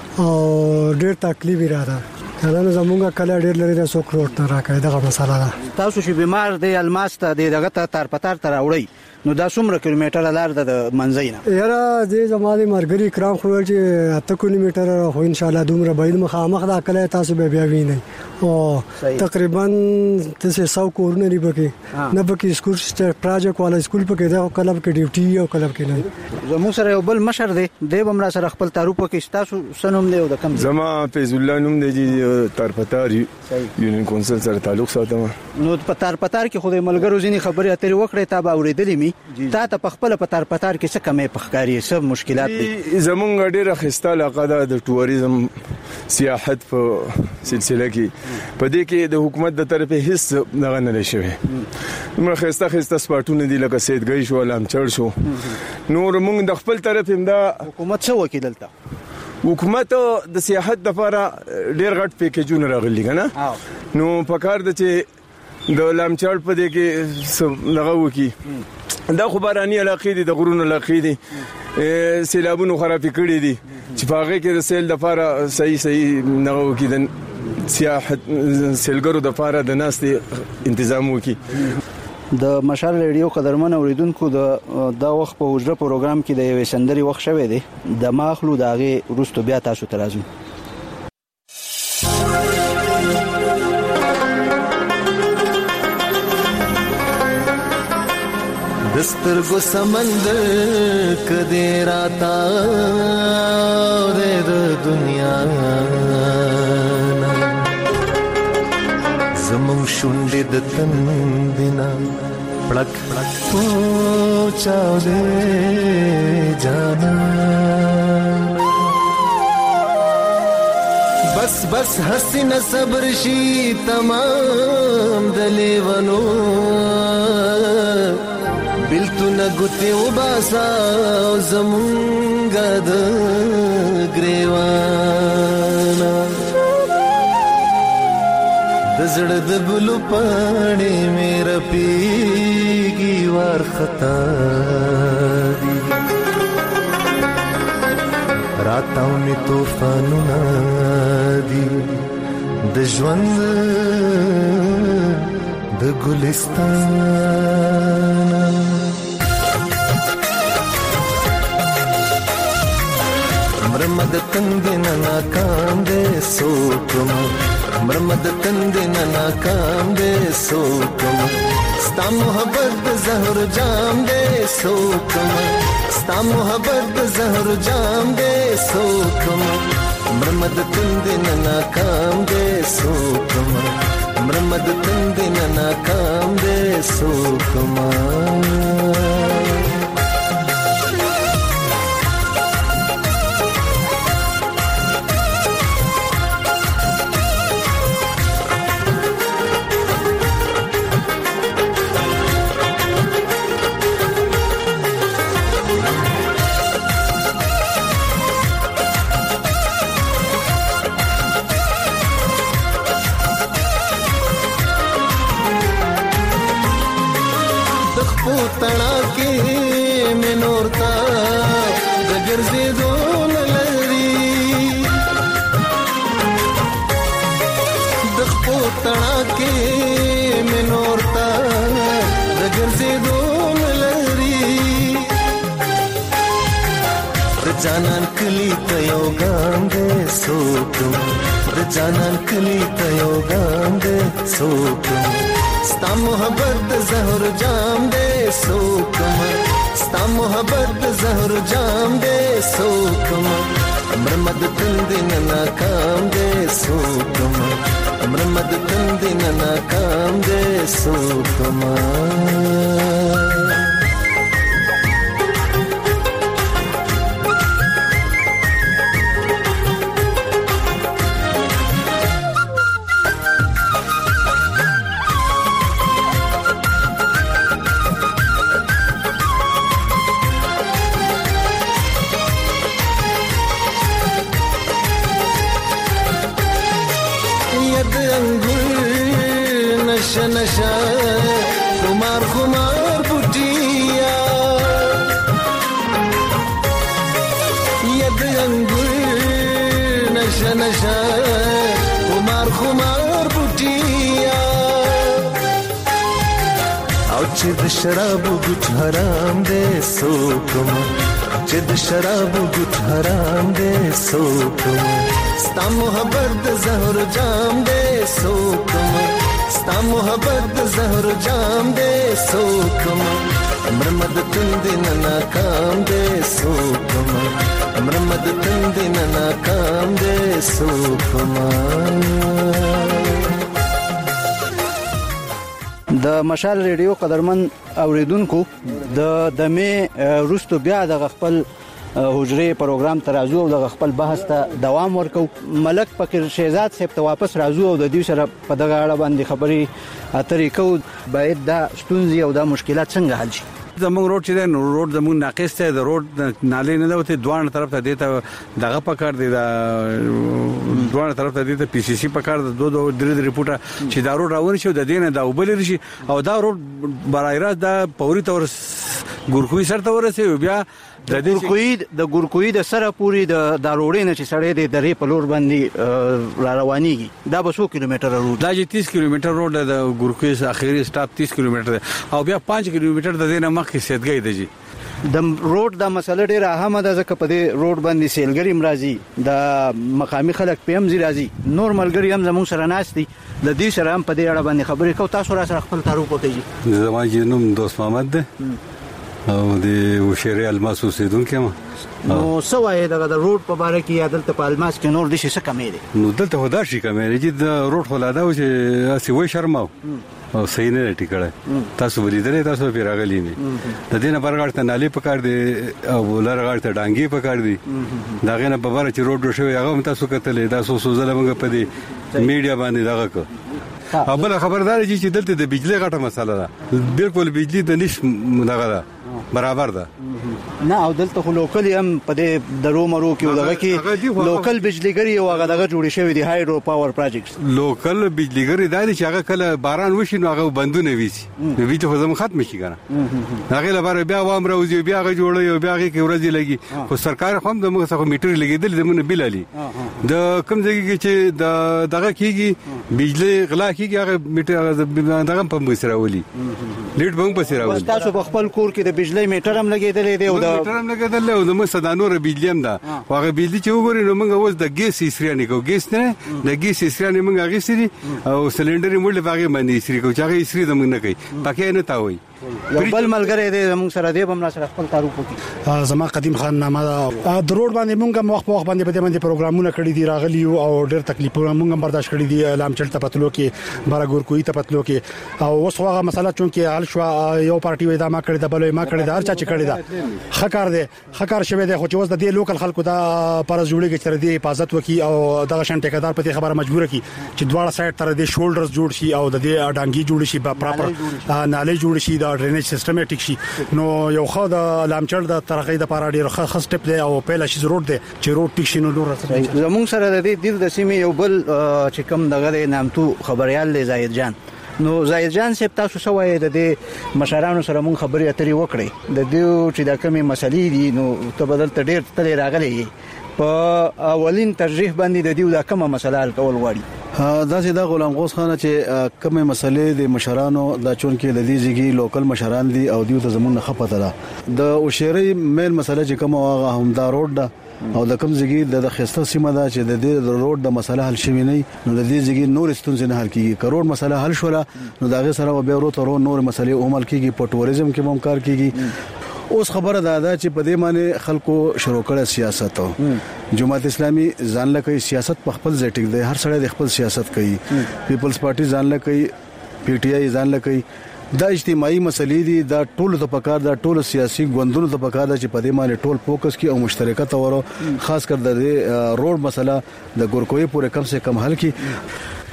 او ډېر تکلیف راځي دا نو زمونږه کله ډېر لري د سو کروټ نه راکړي دغه مسله ده. تاسو چې بیمار دی الماس ته دغه ته تار پتار تر اوړي نو دا څومره کیلومتر لار ده د منځینه؟ یاره دې زموږ مرګري کرام خو چې اته کیلومتر خو ان شاء الله دومره بعید مخامخ دا کله تاسو به بیا وینئ او تقریبا تاسو سو کورونه دی پکې نه پکې سکول پروجیکټ والا سکول پکې دا کله کې ډیوټي او کله کې نه. زموږ سره یو بل مشر دی د بمرا سره خپل تعارف کې تاسو سنوم دی او د کم زما فیض الله نوم دی تار پتار یونین کونسل سره تعلق ساتم. نو په تار پتار کې خو د ملګرو ځینی خبرې اترې وکړې تا به اورېدلې می تا ته په خپل په تار پتار کې څه کمې پخکاری څه مشکلات دي؟ زمونږ ډېره خسته علاقه ده د ټوریزم سیاحت په سلسله کې په دې کې د حکومت د طرفه هیڅ دغه نه لشي. موږ خسته خسته سپاټونه دي لکه سیدګۍ شو لامچړ شو نور موږ د خپل طرف هم دا حکومت څه وکیل دلته حکومت د سیاحت لپاره ډېر غټ پیکیجونه راغلي کنه نو پکار د چې د لامچړ په دې کې دغه وکی دا خو باراني علاقې دي د غرونو علاقې دي سیلابونو خراب کړي دي چې په هغه کې د سیل د لپاره صحیح صحیح دغه وکی د سیاحت سیلګرو د لپاره د ناستې تنظیم وکي. د مشال ریډیو قدرمن اوریدونکو د دا وخت په حجره پروګرام کې د یوې سندري وخت شوه دی د ماخلو داغه روستو بیا تاسو ترازم. دسترګو سمندر کدی راتا د دنیا زمون شونډې د تندینا پړک پوچاو دې جانا بس بس حسین صبر شي تمام دلیونو بلتونه ګوتې وباسا زمونږ د ګریوانا د زړه د ګلو پاڼې مې رپېږي وارخطا دي راتاو مې طوفانونه دي د ژوند د ګلستان مرمد تندنا ناکام دے سوکم مرمد تندنا ناکام دے سوکم ستا محبت زہر جام دے سوکم ستا محبت زہر جام دے سوکم مرمد تندنا ناکام دے سوکم مرمد تندنا ناکام دے سوکم تنا کې منورتا د ګرځې دون لري د خپل تنا کې منورتا د ګرځې دون لري د جانان کلی ته یو ګام دې سوکم د جانان کلی ته یو ګام دې سوکم ستا محبت زہر جام دے سوکم ستا محبت زہر جام دے سوکم مرمد تندن ناکام دے سوکم مرمد تندن ناکام دے سوکم نشا نشا خمار خمار بوټیا ید انګور نشر خمار خمار بوټیا او چې د شراب ګټ حرام دې سوکم چې د شراب ګټ حرام دې سوکم ستا محبت د زهر جام دې سوکم ستا محبت د زهر جام دې سوکم مرمد تند نه ناکام دې سوکم مرمد تند نه ناکام دې سوکم. د مشال ریډیو قدرمن اوریدونکو د دمه روستو بیا د خپل حجره پروګرام ترازو او د خپل بحث ته دوام ورکو. ملک فقیر شهزاد صاحب ته واپس راځو او د دې سره په دغه اړه باندې خبري اترې کو باید دا ستونزې او دا مشکلات څنګه حل شي. زموږ روډ چې د روډ زموږ ناقص دی د روډ نالې نه دوته دوه طرف ته دیته دغه پکړ دی دا دوه طرف ته دیته پی سی سی پکړ د دوه دوه درې درې پټه چې دا روډ راونی شو د دینه دا وبل شي او دا روډ برای راست دا پوري تور ګورخوي سره تور سي بیا د ګورکوی د ګورکوی د سره پوری د داروړې نه چې سړې د درې په لور باندې را روانيږي دا به څو کیلومتر روډ دا چې تیس کیلومتر روډ د ګورکوی اخیری سټاپ تیس کیلومتر او بیا پانچ کیلومتر د دینه مخ کې سیدګي دی د روډ د مسله ډیره اهمه ده ځکه په دې روډ باندې سیلګری مرضی د مقامی خلک پم زی راځي نور ملګری هم زموږ سره ناشتي د دې سره هم په دې اړه باندې خبرې کو. تاسو را سره خپل تعارف وکړئ. زما جنوم دوست محمد ده او د وشری الماس اوسیدونکو ما نو سوای دغه د روډ په اړه کې عادت په الماس کې نور د شي څه کمې دي. نو دلته هدا شي کمې دي د روډ خلاده او چې اسی وای شرماو او صحیح نه ټیکړه تاسو ولیدلې تاسو پیراغلی نه د دې نه برغړ ته نالي پکړ دي او لرغړ ته ډانګي پکړ دي دا غنه په بار چې روډ شوی هغه تاسو کتلې تاسو سوزله موږ په دې میډیا باندې دغه کو بل خبردار چې دلته د بجلی غټه مسله ده بالکل بجلی د نش دغه ده برابر ده نه او دلته خو لوکل هم په دې درو مرو کې دغه کې لوکل بجلیګری او هغه دغه جوړ شوی دی هایډرو پاور پروجیکټس لوکل بجلیګری دا چې هغه کله باران وشي نو هغه بندونه ویسي نو ویته خو زمو ختم شي کنه هغه لپاره بیا وام راوځي بیا هغه جوړي او بیا هغه کې ورځي لګي خو سرکار هم د موږ څخه میټر لګیدل زمونه بل علي د کوم ځای کې چې دغه کېږي بجلی غلا کېږي هغه میټر دغه په مسره ولي لیډ بنګ په سره ولي تاسو په خپل کور کې د بجلی میټر هم لګیدلې دی او د میټر هم لګیدلې او د مستدانور بجلی هم دا هغه بجلی چې وګورئ نو موږ اوس د ګیس اسریانه کو ګیس نه د ګیس اسریانه موږ هغه سری او سلندر موږ لږه باندې اسری کو چې هغه اسری د موږ نه کوي پکې نه تا وای یو بل ملګری دی موږ سره دی هم سره خپل تعارف وکړي. زما قدیم خان نامه د روډ باندې موږ مخ په وخت باندې په دې باندې پروګرامونه کړی دي راغلی او ډېر تکلیفونه موږ برداشت کړی دي لامچل ته پتلو کې بارګور کوی ته پتلو کې او اوس هغه مسله چونکه حل شو یو پارټي وې دا ما کړی دا بلې ما کړی دا هر چا چې کړی دا خکار دی خکار شوی دی خو چې اوس د دې لوکل خلکو دا پرز جوړیږي چې د حفاظت وکي او دغه شان ټیکدار په دې خبره مجبور کی چې دواړه سایډ تر دې شولډرز جوړ شي او د دې ډانګي جوړ شي پراپر نالې جوړ شي دا ډرینیج سیستم ټیک شي نو یو خو د لامچړ د ترقې د پاره ډیر ښه سټپ دی او پهلا شي ضرورت دی چې روډ ټیک شي نو نور سره زموږ سره د دې د سیمې یو بل چې کوم دغه نامتو خبريال دی زاهد جان. نو زاهد جان صاحب تاسو سوای د دې مشرانو سره مونږ خبرې اترې وکړې د دې چې دا کومې مسلې دي نو ته بدل ته ډیر تلې راغلې په اولین ترجیح باندې د دې دا کومه مسله حل کول غواړي. دا چې دا غلام غوث خان چې کومه مسلې د مشرانو دا چون کې د دې ځګي لوکل مشران دي او دیو ته زمون نه خپته ده د اوشيري میل مسله چې کومه واغه هم دا روډ ده او د کوم ځګي د خسته سیمه ده چې د دې روډ د مسله حل شوی نه نو د دې ځګي نور ستونزې نه حل کیږي کروڑ مسله حل شوله نو دا غي سره به ورو تر نور مسلې عمل کیږي په ټوریزم کې هم کار کیږي. اوس خبره ده چې په دې معنی خلکو شروع کړه سیاست او جماعت اسلامي ځان لکه سیاست په خپل ځای ټیک دی هر سړی د خپل سیاست کوي پیپلز پارټي ځان لکه پی ټی آی ځان لکه دا اجتماعي مسلې دي دا ټول د پکار دا ټول سیاسي ګوندونو د پکار دا چې په دې معنی ټول فوکس کی او مشترکه تور خاص کر د روډ مسله د ګورکوي پورې کم سے کم حل کی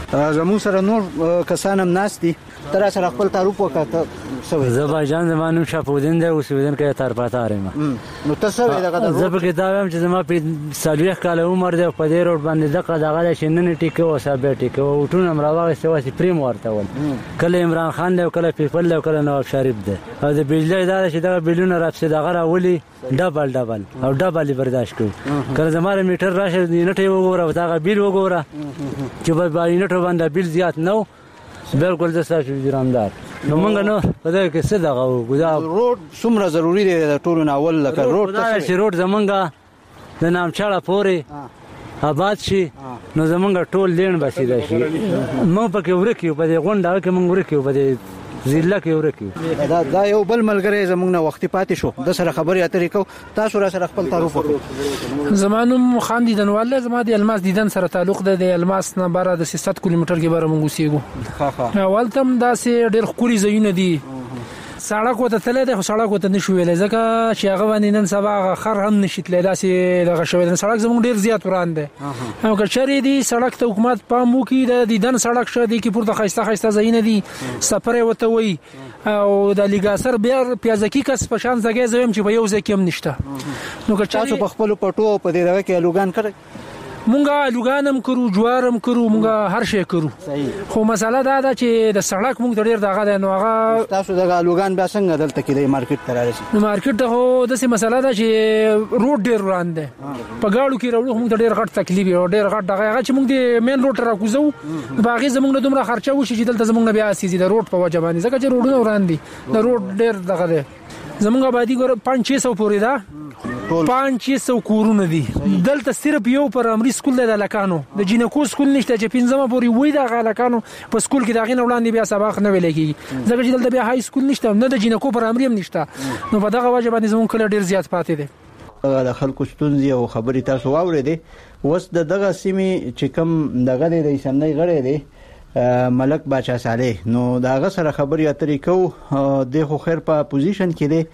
زموږ سره نور کسان هم ناست دي تر سره خپل تعارف وکړه سوي زبایجان زمانو شپودین دی اوسودین کې تر پاتاره ما نو تاسو دغه زب کې دا هم چې زما په سالوخ کال عمر دی په دې روډ باندې دغه دغه شنن ټیکه او صاحب ټیکه او ټون امراوغه سواسي پریم ورته ول کله عمران خان دی کله پیپل دی کله نواب شریف دی او د بجلی ادارې چې دغه بلونه راځي دغه راولي ډبل ډبل او ډبل برداشت کو کله زماره میټر راشه نټي وګوره دغه بیل وګوره چې په باندې باندې بیل زیات نو بالکل د ساتو جرامدار نو موږ نو په دې کې څه دغه ګدا روډ څومره ضروری دی د ټولو ناول لکه روډ ته چې روډ زمونږه د نامچاړه پورې آباد شي نو زمونږ ټول لین بسیده شي موږ پکې ورکیو په دې غونډه کې موږ ورکیو په دې ضلع کې ورکیو دا دا یو بل ملګری زمونږ نه وختي پاتې شو د سره خبرې اترې کو تاسو را سره خپل تعارف وکړو زمانو خان دیدنواله زما د الماس دیدن سره تعلق ده د الماس نه بره د ستة کیلومتر کې بره مونږ اوسېګو اول تم دا سه ډېر خوري زونه دي سړک وته تل ده سړک وته نشو ویل ځکه چې هغه باندې نن سبا خر هم نشیت لیدا سي دغه شوی د سړک زموږ ډیر زیات وران ده او که چری دي سړک ته حکومت پامو کې د دیدن سړک شه دي کې پورته خيسته خيسته زین دي سفر وته وي او د لیګاسر بیا پیازکی کس په شان ځای زویم چې په یو ځای کې هم نشته نو که تاسو په خپل پټو په دې دغه کې لوګان کړی مونږه لوګانم کرو جوارم کرو مونږه هر شی کرو خو مساله دا ده چې د سړک مونږ ډیر دغه ده نو هغه تاسو دغه لوګان بیا څنګه دلته کې د مارکیټ ته راځي نو مارکیټ ته هو د څه مساله ده چې روډ ډیر روان ده په گاډو کې راوړو مونږ ډیر غټ تکلیف او ډیر غټ دغه هغه چې مونږ د مین روډ را کوزو باغې زمونږ نه دومره خرچه وشي چې دلته زمونږ بیا سيزي د روډ په وجه باندې ځکه چې روډونه وران دي د روډ ډیر دغه ده زمونږ آبادی ګور پنځه شش سو پورې ده پنځه شش سو کورونه دي دلته صرف یو پرایمري سکول دی د لکانو د جینکو سکول نشته چې پنځمه پورې وای د غلکانو په سکول کې دغه وړاندې بیا سبق نه ویل کیږي ځکه چې دلته بیا های سکول نشته نه د جینکو پرایمري هم نشته نو په دغه وجه باندې زموږ کله ډیر زیات پاتې دي د خلکو ستونزې او خبرې تاسو واورېدې اوس د دغه سیمې چې کم دغه د اسمبلی غړی دی ملک باچا صالح نو داغه سره خبرې اترې کو د خو خیر په پوزیشن کې دی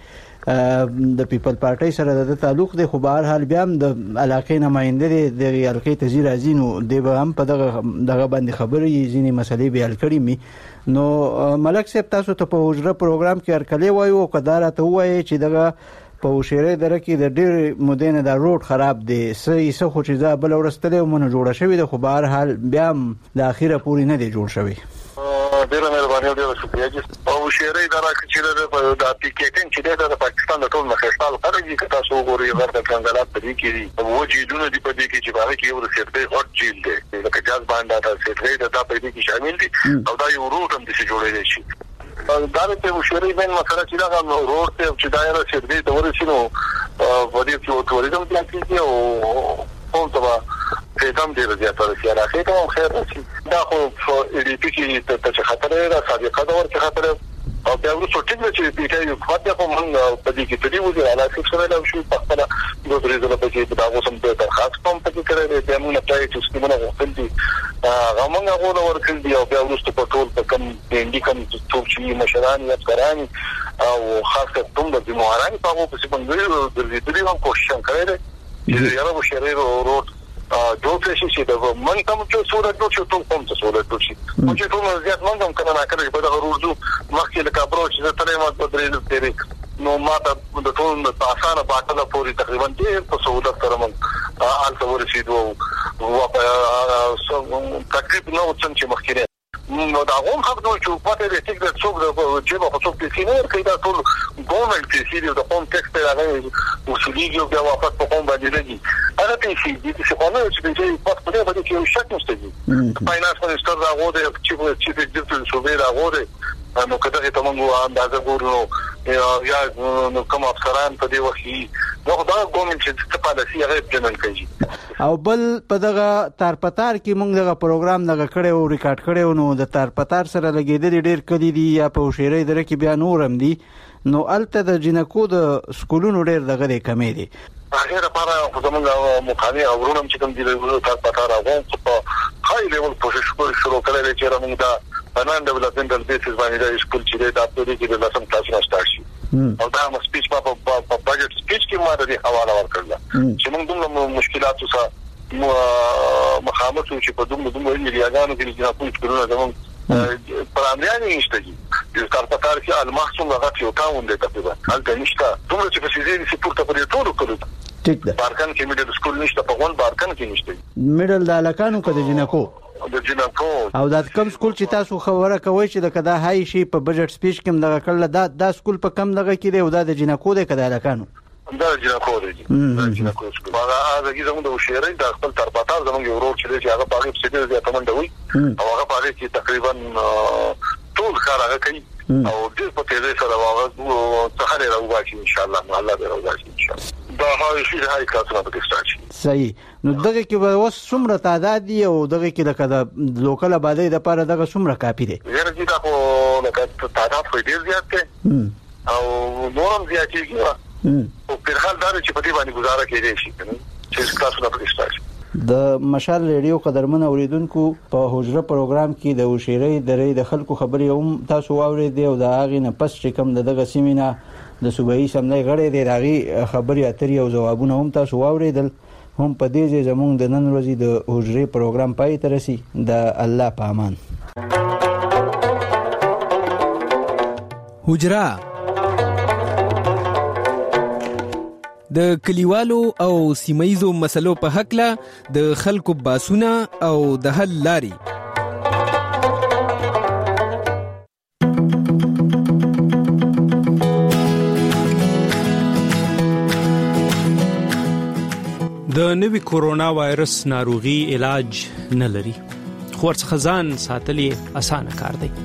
د پیپل پارټي سره د تعلق دی خو بهر حال بیا هم د علاقې نماینده دی د علاقې تزیر ازینو د به هم په دغه دغه باندې خبرې ځینې مسلې بیان کړې می نو ملک صاحب تاسو ته په وجره پروګرام کې ارکلې وایو کدار ته وایي چې دغه په شیرې دره کې د ډېر مدینه د روډ خراب دي سې څه خو چې دا بل ورستلې مونږ جوړه شوې ده خو بهر حال بیا د اخیره پوری نه دی جوړ شوی ډیره مهرباني او ډیره شکریہ او شیرې دره چې د اپلیکیشن چې د پاکستان د ټول مخستال خارجي کتا سو ګوري ورته څنګه په دې کې وو جیدونه دی په دې کې چې باندې کې یو سیټې هوت جیل دی لکه جاز باندې دا سیټې دا په دې کې شامل دي او دا یو روټ هم د څه جوړېږي شي دا ته وشوري بین مسله چې دا روډ ته چې دایره سیټې د ورسینو په دې کې ټوریزم پلاټ کې او او دا پیغام دی زیاته راځي راځي ته خیر راځي دا خو ای ډی پی کې ته خطر را سابقه دا ورته خطر او بیا ورو څټل چې پیټه یو خاطر په مونږ په دې کې تدې وځي علاوه څه له شو په خپل د ریزل په کې دا اوسم ته درخواست کوم په کې کړې د موږ ته چې څنګه غوښتل دي غوښمن هغه ورکل دي او بیا ورسته په ټول په کم دې کم څوک چې مشران یا ځګران او خاصه کوم د جمهوراني په هغه په څنګه د دې دې هم کوشش کړې چې یو شهري روډ دوه شي چې د من کوم چې صورت دوه چې ټول کوم څه صورت دوه شي چې ټول زیات من کوم کنه نه کړی په دغه روزو مخکې د کابرو چې ترې ما په درې تیرې نو ما ته د ټول په اسانه باټله پوری تقریبا ډېر په سہولت سره مونږ آل څو رسیدو او په تقریبا نو څنګه مخکې نو دا هم حق دوی چې په دې کې د څوک د چې په څوک کې سینر کې دا ټول ګورنمنت کې سیریو د کوم ټیکس ته راغلي وسیلې یو بیا واپس په کوم باندې لګي هغه ته شي دې څه قانون چې دې په خپل باندې کې یو شک نشته دي فاینانس منسٹر دا غوډه چې چې د ډیجیټل شوبې دا غوډه نو کله ته موږ اندازه ګورو یا نو کوم افسران په دې وخت نو دا ګورنمنت چې څه پالیسي هغه پلان کوي او بل په دغه تارپتار کې موږ دغه پروګرام دغه کړي او ریکارډ کړي نو د تارپتار سره لګیدل ډیر کدي دي یا په شیرې دره کې بیا نورم دي نو الته د جنکو د سکولونو ډیر دغه کمی دي هغه لپاره خو زموږ مخالفه اورونم چې کوم دي د تارپتار هغه په هاي لیول کوشش کوي شروع کړل چې موږ دا بنان ډیولپمنټل بیسس باندې د سکول چې د اپلوډ کې د لسم کلاس نه سٹارټ شي او دا سپیچ په بجټ سپیچ کې ما د حواله ورکړل چې موږ دومره مشکلات سره مخامخ چې په دومره دومره ایریاګانو کې چې په کورونه زمون پر امریاني نشته دي د کارپاتار کې المحسوم هغه یو تاون دی تقریبا هلته نشته دومره چې په سیزې سي پورته پرې ټول کړو ټیک ده بارکان کې میډل سکول نشته په غون بارکان کې نشته میډل د الکانو کده جنکو د جنکو او د کم سکول چې تاسو خبره کوي چې د کدا هاي شي په بجټ سپیچ کې دغه کړل دا د سکول په کم دغه کې دی او د جنکو د کدا الکانو دا جنکو دی دا جنکو سکول هغه هغه زموږ د وشيرې د خپل ترپاتار زموږ یو ورور چې هغه په هغه په دې ته منډوي او هغه په دې کې تقریبا ټول کار هغه کوي او دې په دې سره هغه څه هره راوځي ان شاء الله الله دې راوځي ان شاء الله دا هاي شي هاي کارونه به تاسو صحیح نو دغه کې به اوس څومره تعداد دی او دغه کې د کده لوکل آبادی د پاره دغه څومره کافي دی یره چې تاسو لکه تعداد خو ډیر زیات دی او نورم زیات کیږي او په حال دا چې په دې باندې گزاره کېږي شي چې تاسو نه پېښتاش د مشال ریډیو قدرمن اوریدونکو په حجره پروګرام کې د وشيرې درې د خلکو خبري هم تاسو واورېدې او د هغه نه پس چې کوم دغه سیمینا د صوبایي سملای غړي د راغي خبري اترې او جوابونه هم تاسو واورېدل هم په دې ځای زموږ د نن ورځې د حجره پروګرام پای ته رسي د الله په امان حجره د کلیوالو او سیمایزو مسلو په حق له د خلکو باسونه او د حل لاري د نوي کورونا وایرس ناروغي علاج نه لري خو ورڅخه ځان ساتلې اسانه کار دی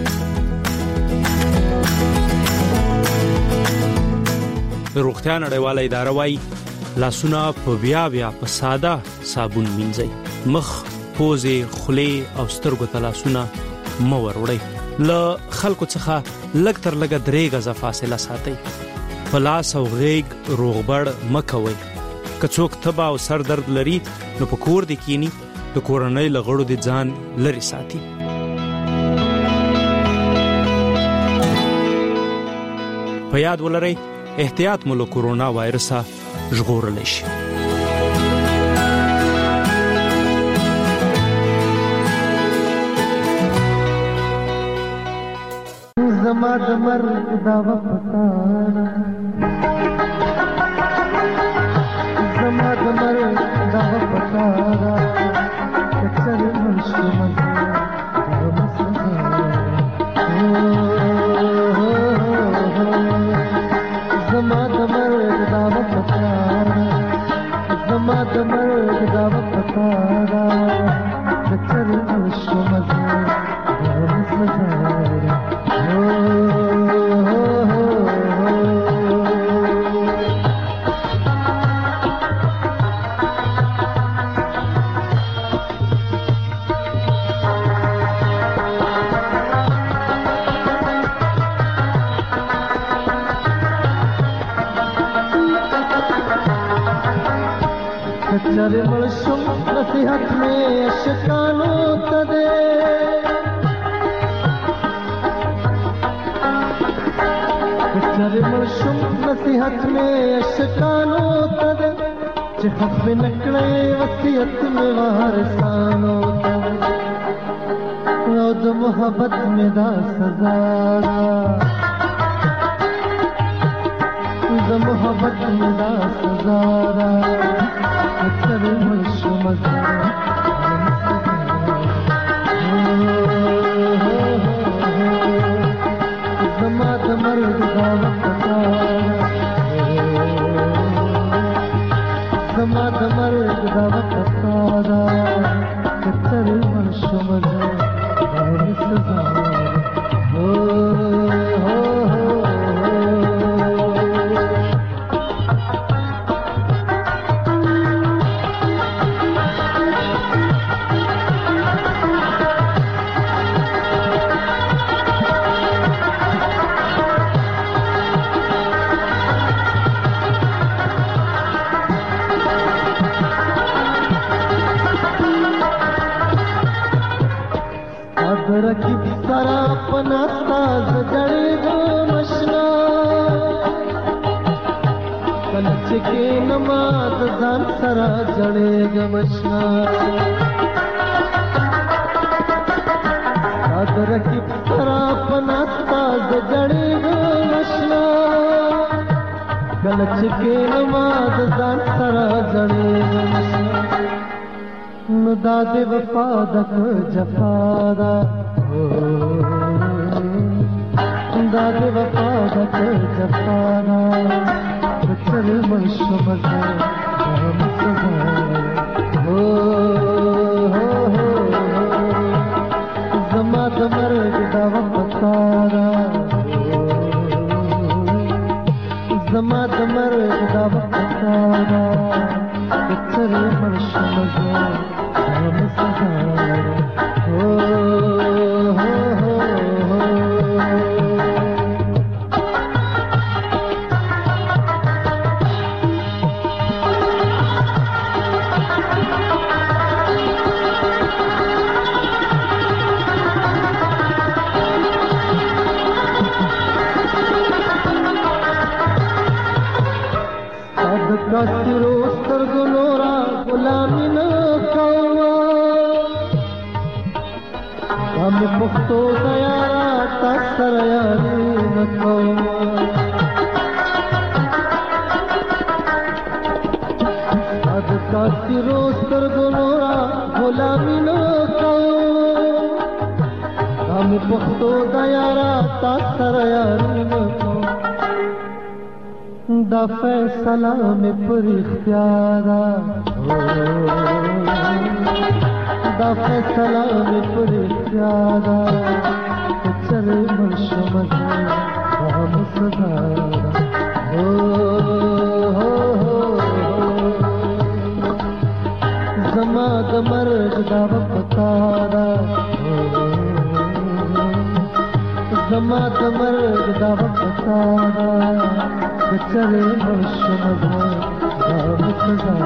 روغتیا نړیواله اداره وايي لاسونه په بیا بیا په ساده صابون مینځئ مخ پوزې خولې او سترګو ته لاسونه مه وروړئ له خلکو څخه لږ تر لږه درې غزه فاصله ساتئ په لاس او غېږ روغبړ مه کوئ که څوک تبه او سر درد لري نو په کور دې کینی د کورنۍ له غړو دې ځان لرې ساتي په یاد ولرئ احتیاط مو له کورونا وایرسه ژغورلی شي زما د مرګ دا وفادار زما د مرګ دا وفادار کچر مشمن زما د مرګ دا وفادار زما د مرګ دا وفادار کچر مشمن कचरे मलशुम नसीहत में अशकानो तदे कचरे मलशुम नसीहत में अशकानो तदे चिखत में नकले वसीयत में वारसानो तदे रोद मोहब्बत में दा सजारा द मोहब्बत में दा सजारा कचर मशमज जमा द मर्द दा वफादार जमा द मर्द दा वफादार कचर मशमज हो रखी सारा अपना साज जड़े दो मशना कल से کې نماز ځان سره جړېږم شنا صدر کې سره پناستا جړېږم شنا کله چې نماز ځان سره جړېږم شنا نو دا دې وفا د جفا دا دا دې وفا د جفا دا چل مشو مزه هم سزا هو هو زما د مرګ دا وفا دا زما د مرګ دا وفا دا چل مشو مزه هم سزا هو کاسرو سترګو نورا غلامي نه کوه هم پښتو دیارا تاسر یاري نه کوه د کاسرو سترګو نورا غلامي نه کوه هم پښتو دیارا تاسر یاري نه کوه دا فیصلہ میں پر اختیارا دا فیصلہ میں پر اختیارا چلے مرشو مزے ہم سزارا ہو ہو ہو زما دا مرگ دا وفتارا زما دا مرگ دا وفتارا چلے مرشو مزے ہم سزارا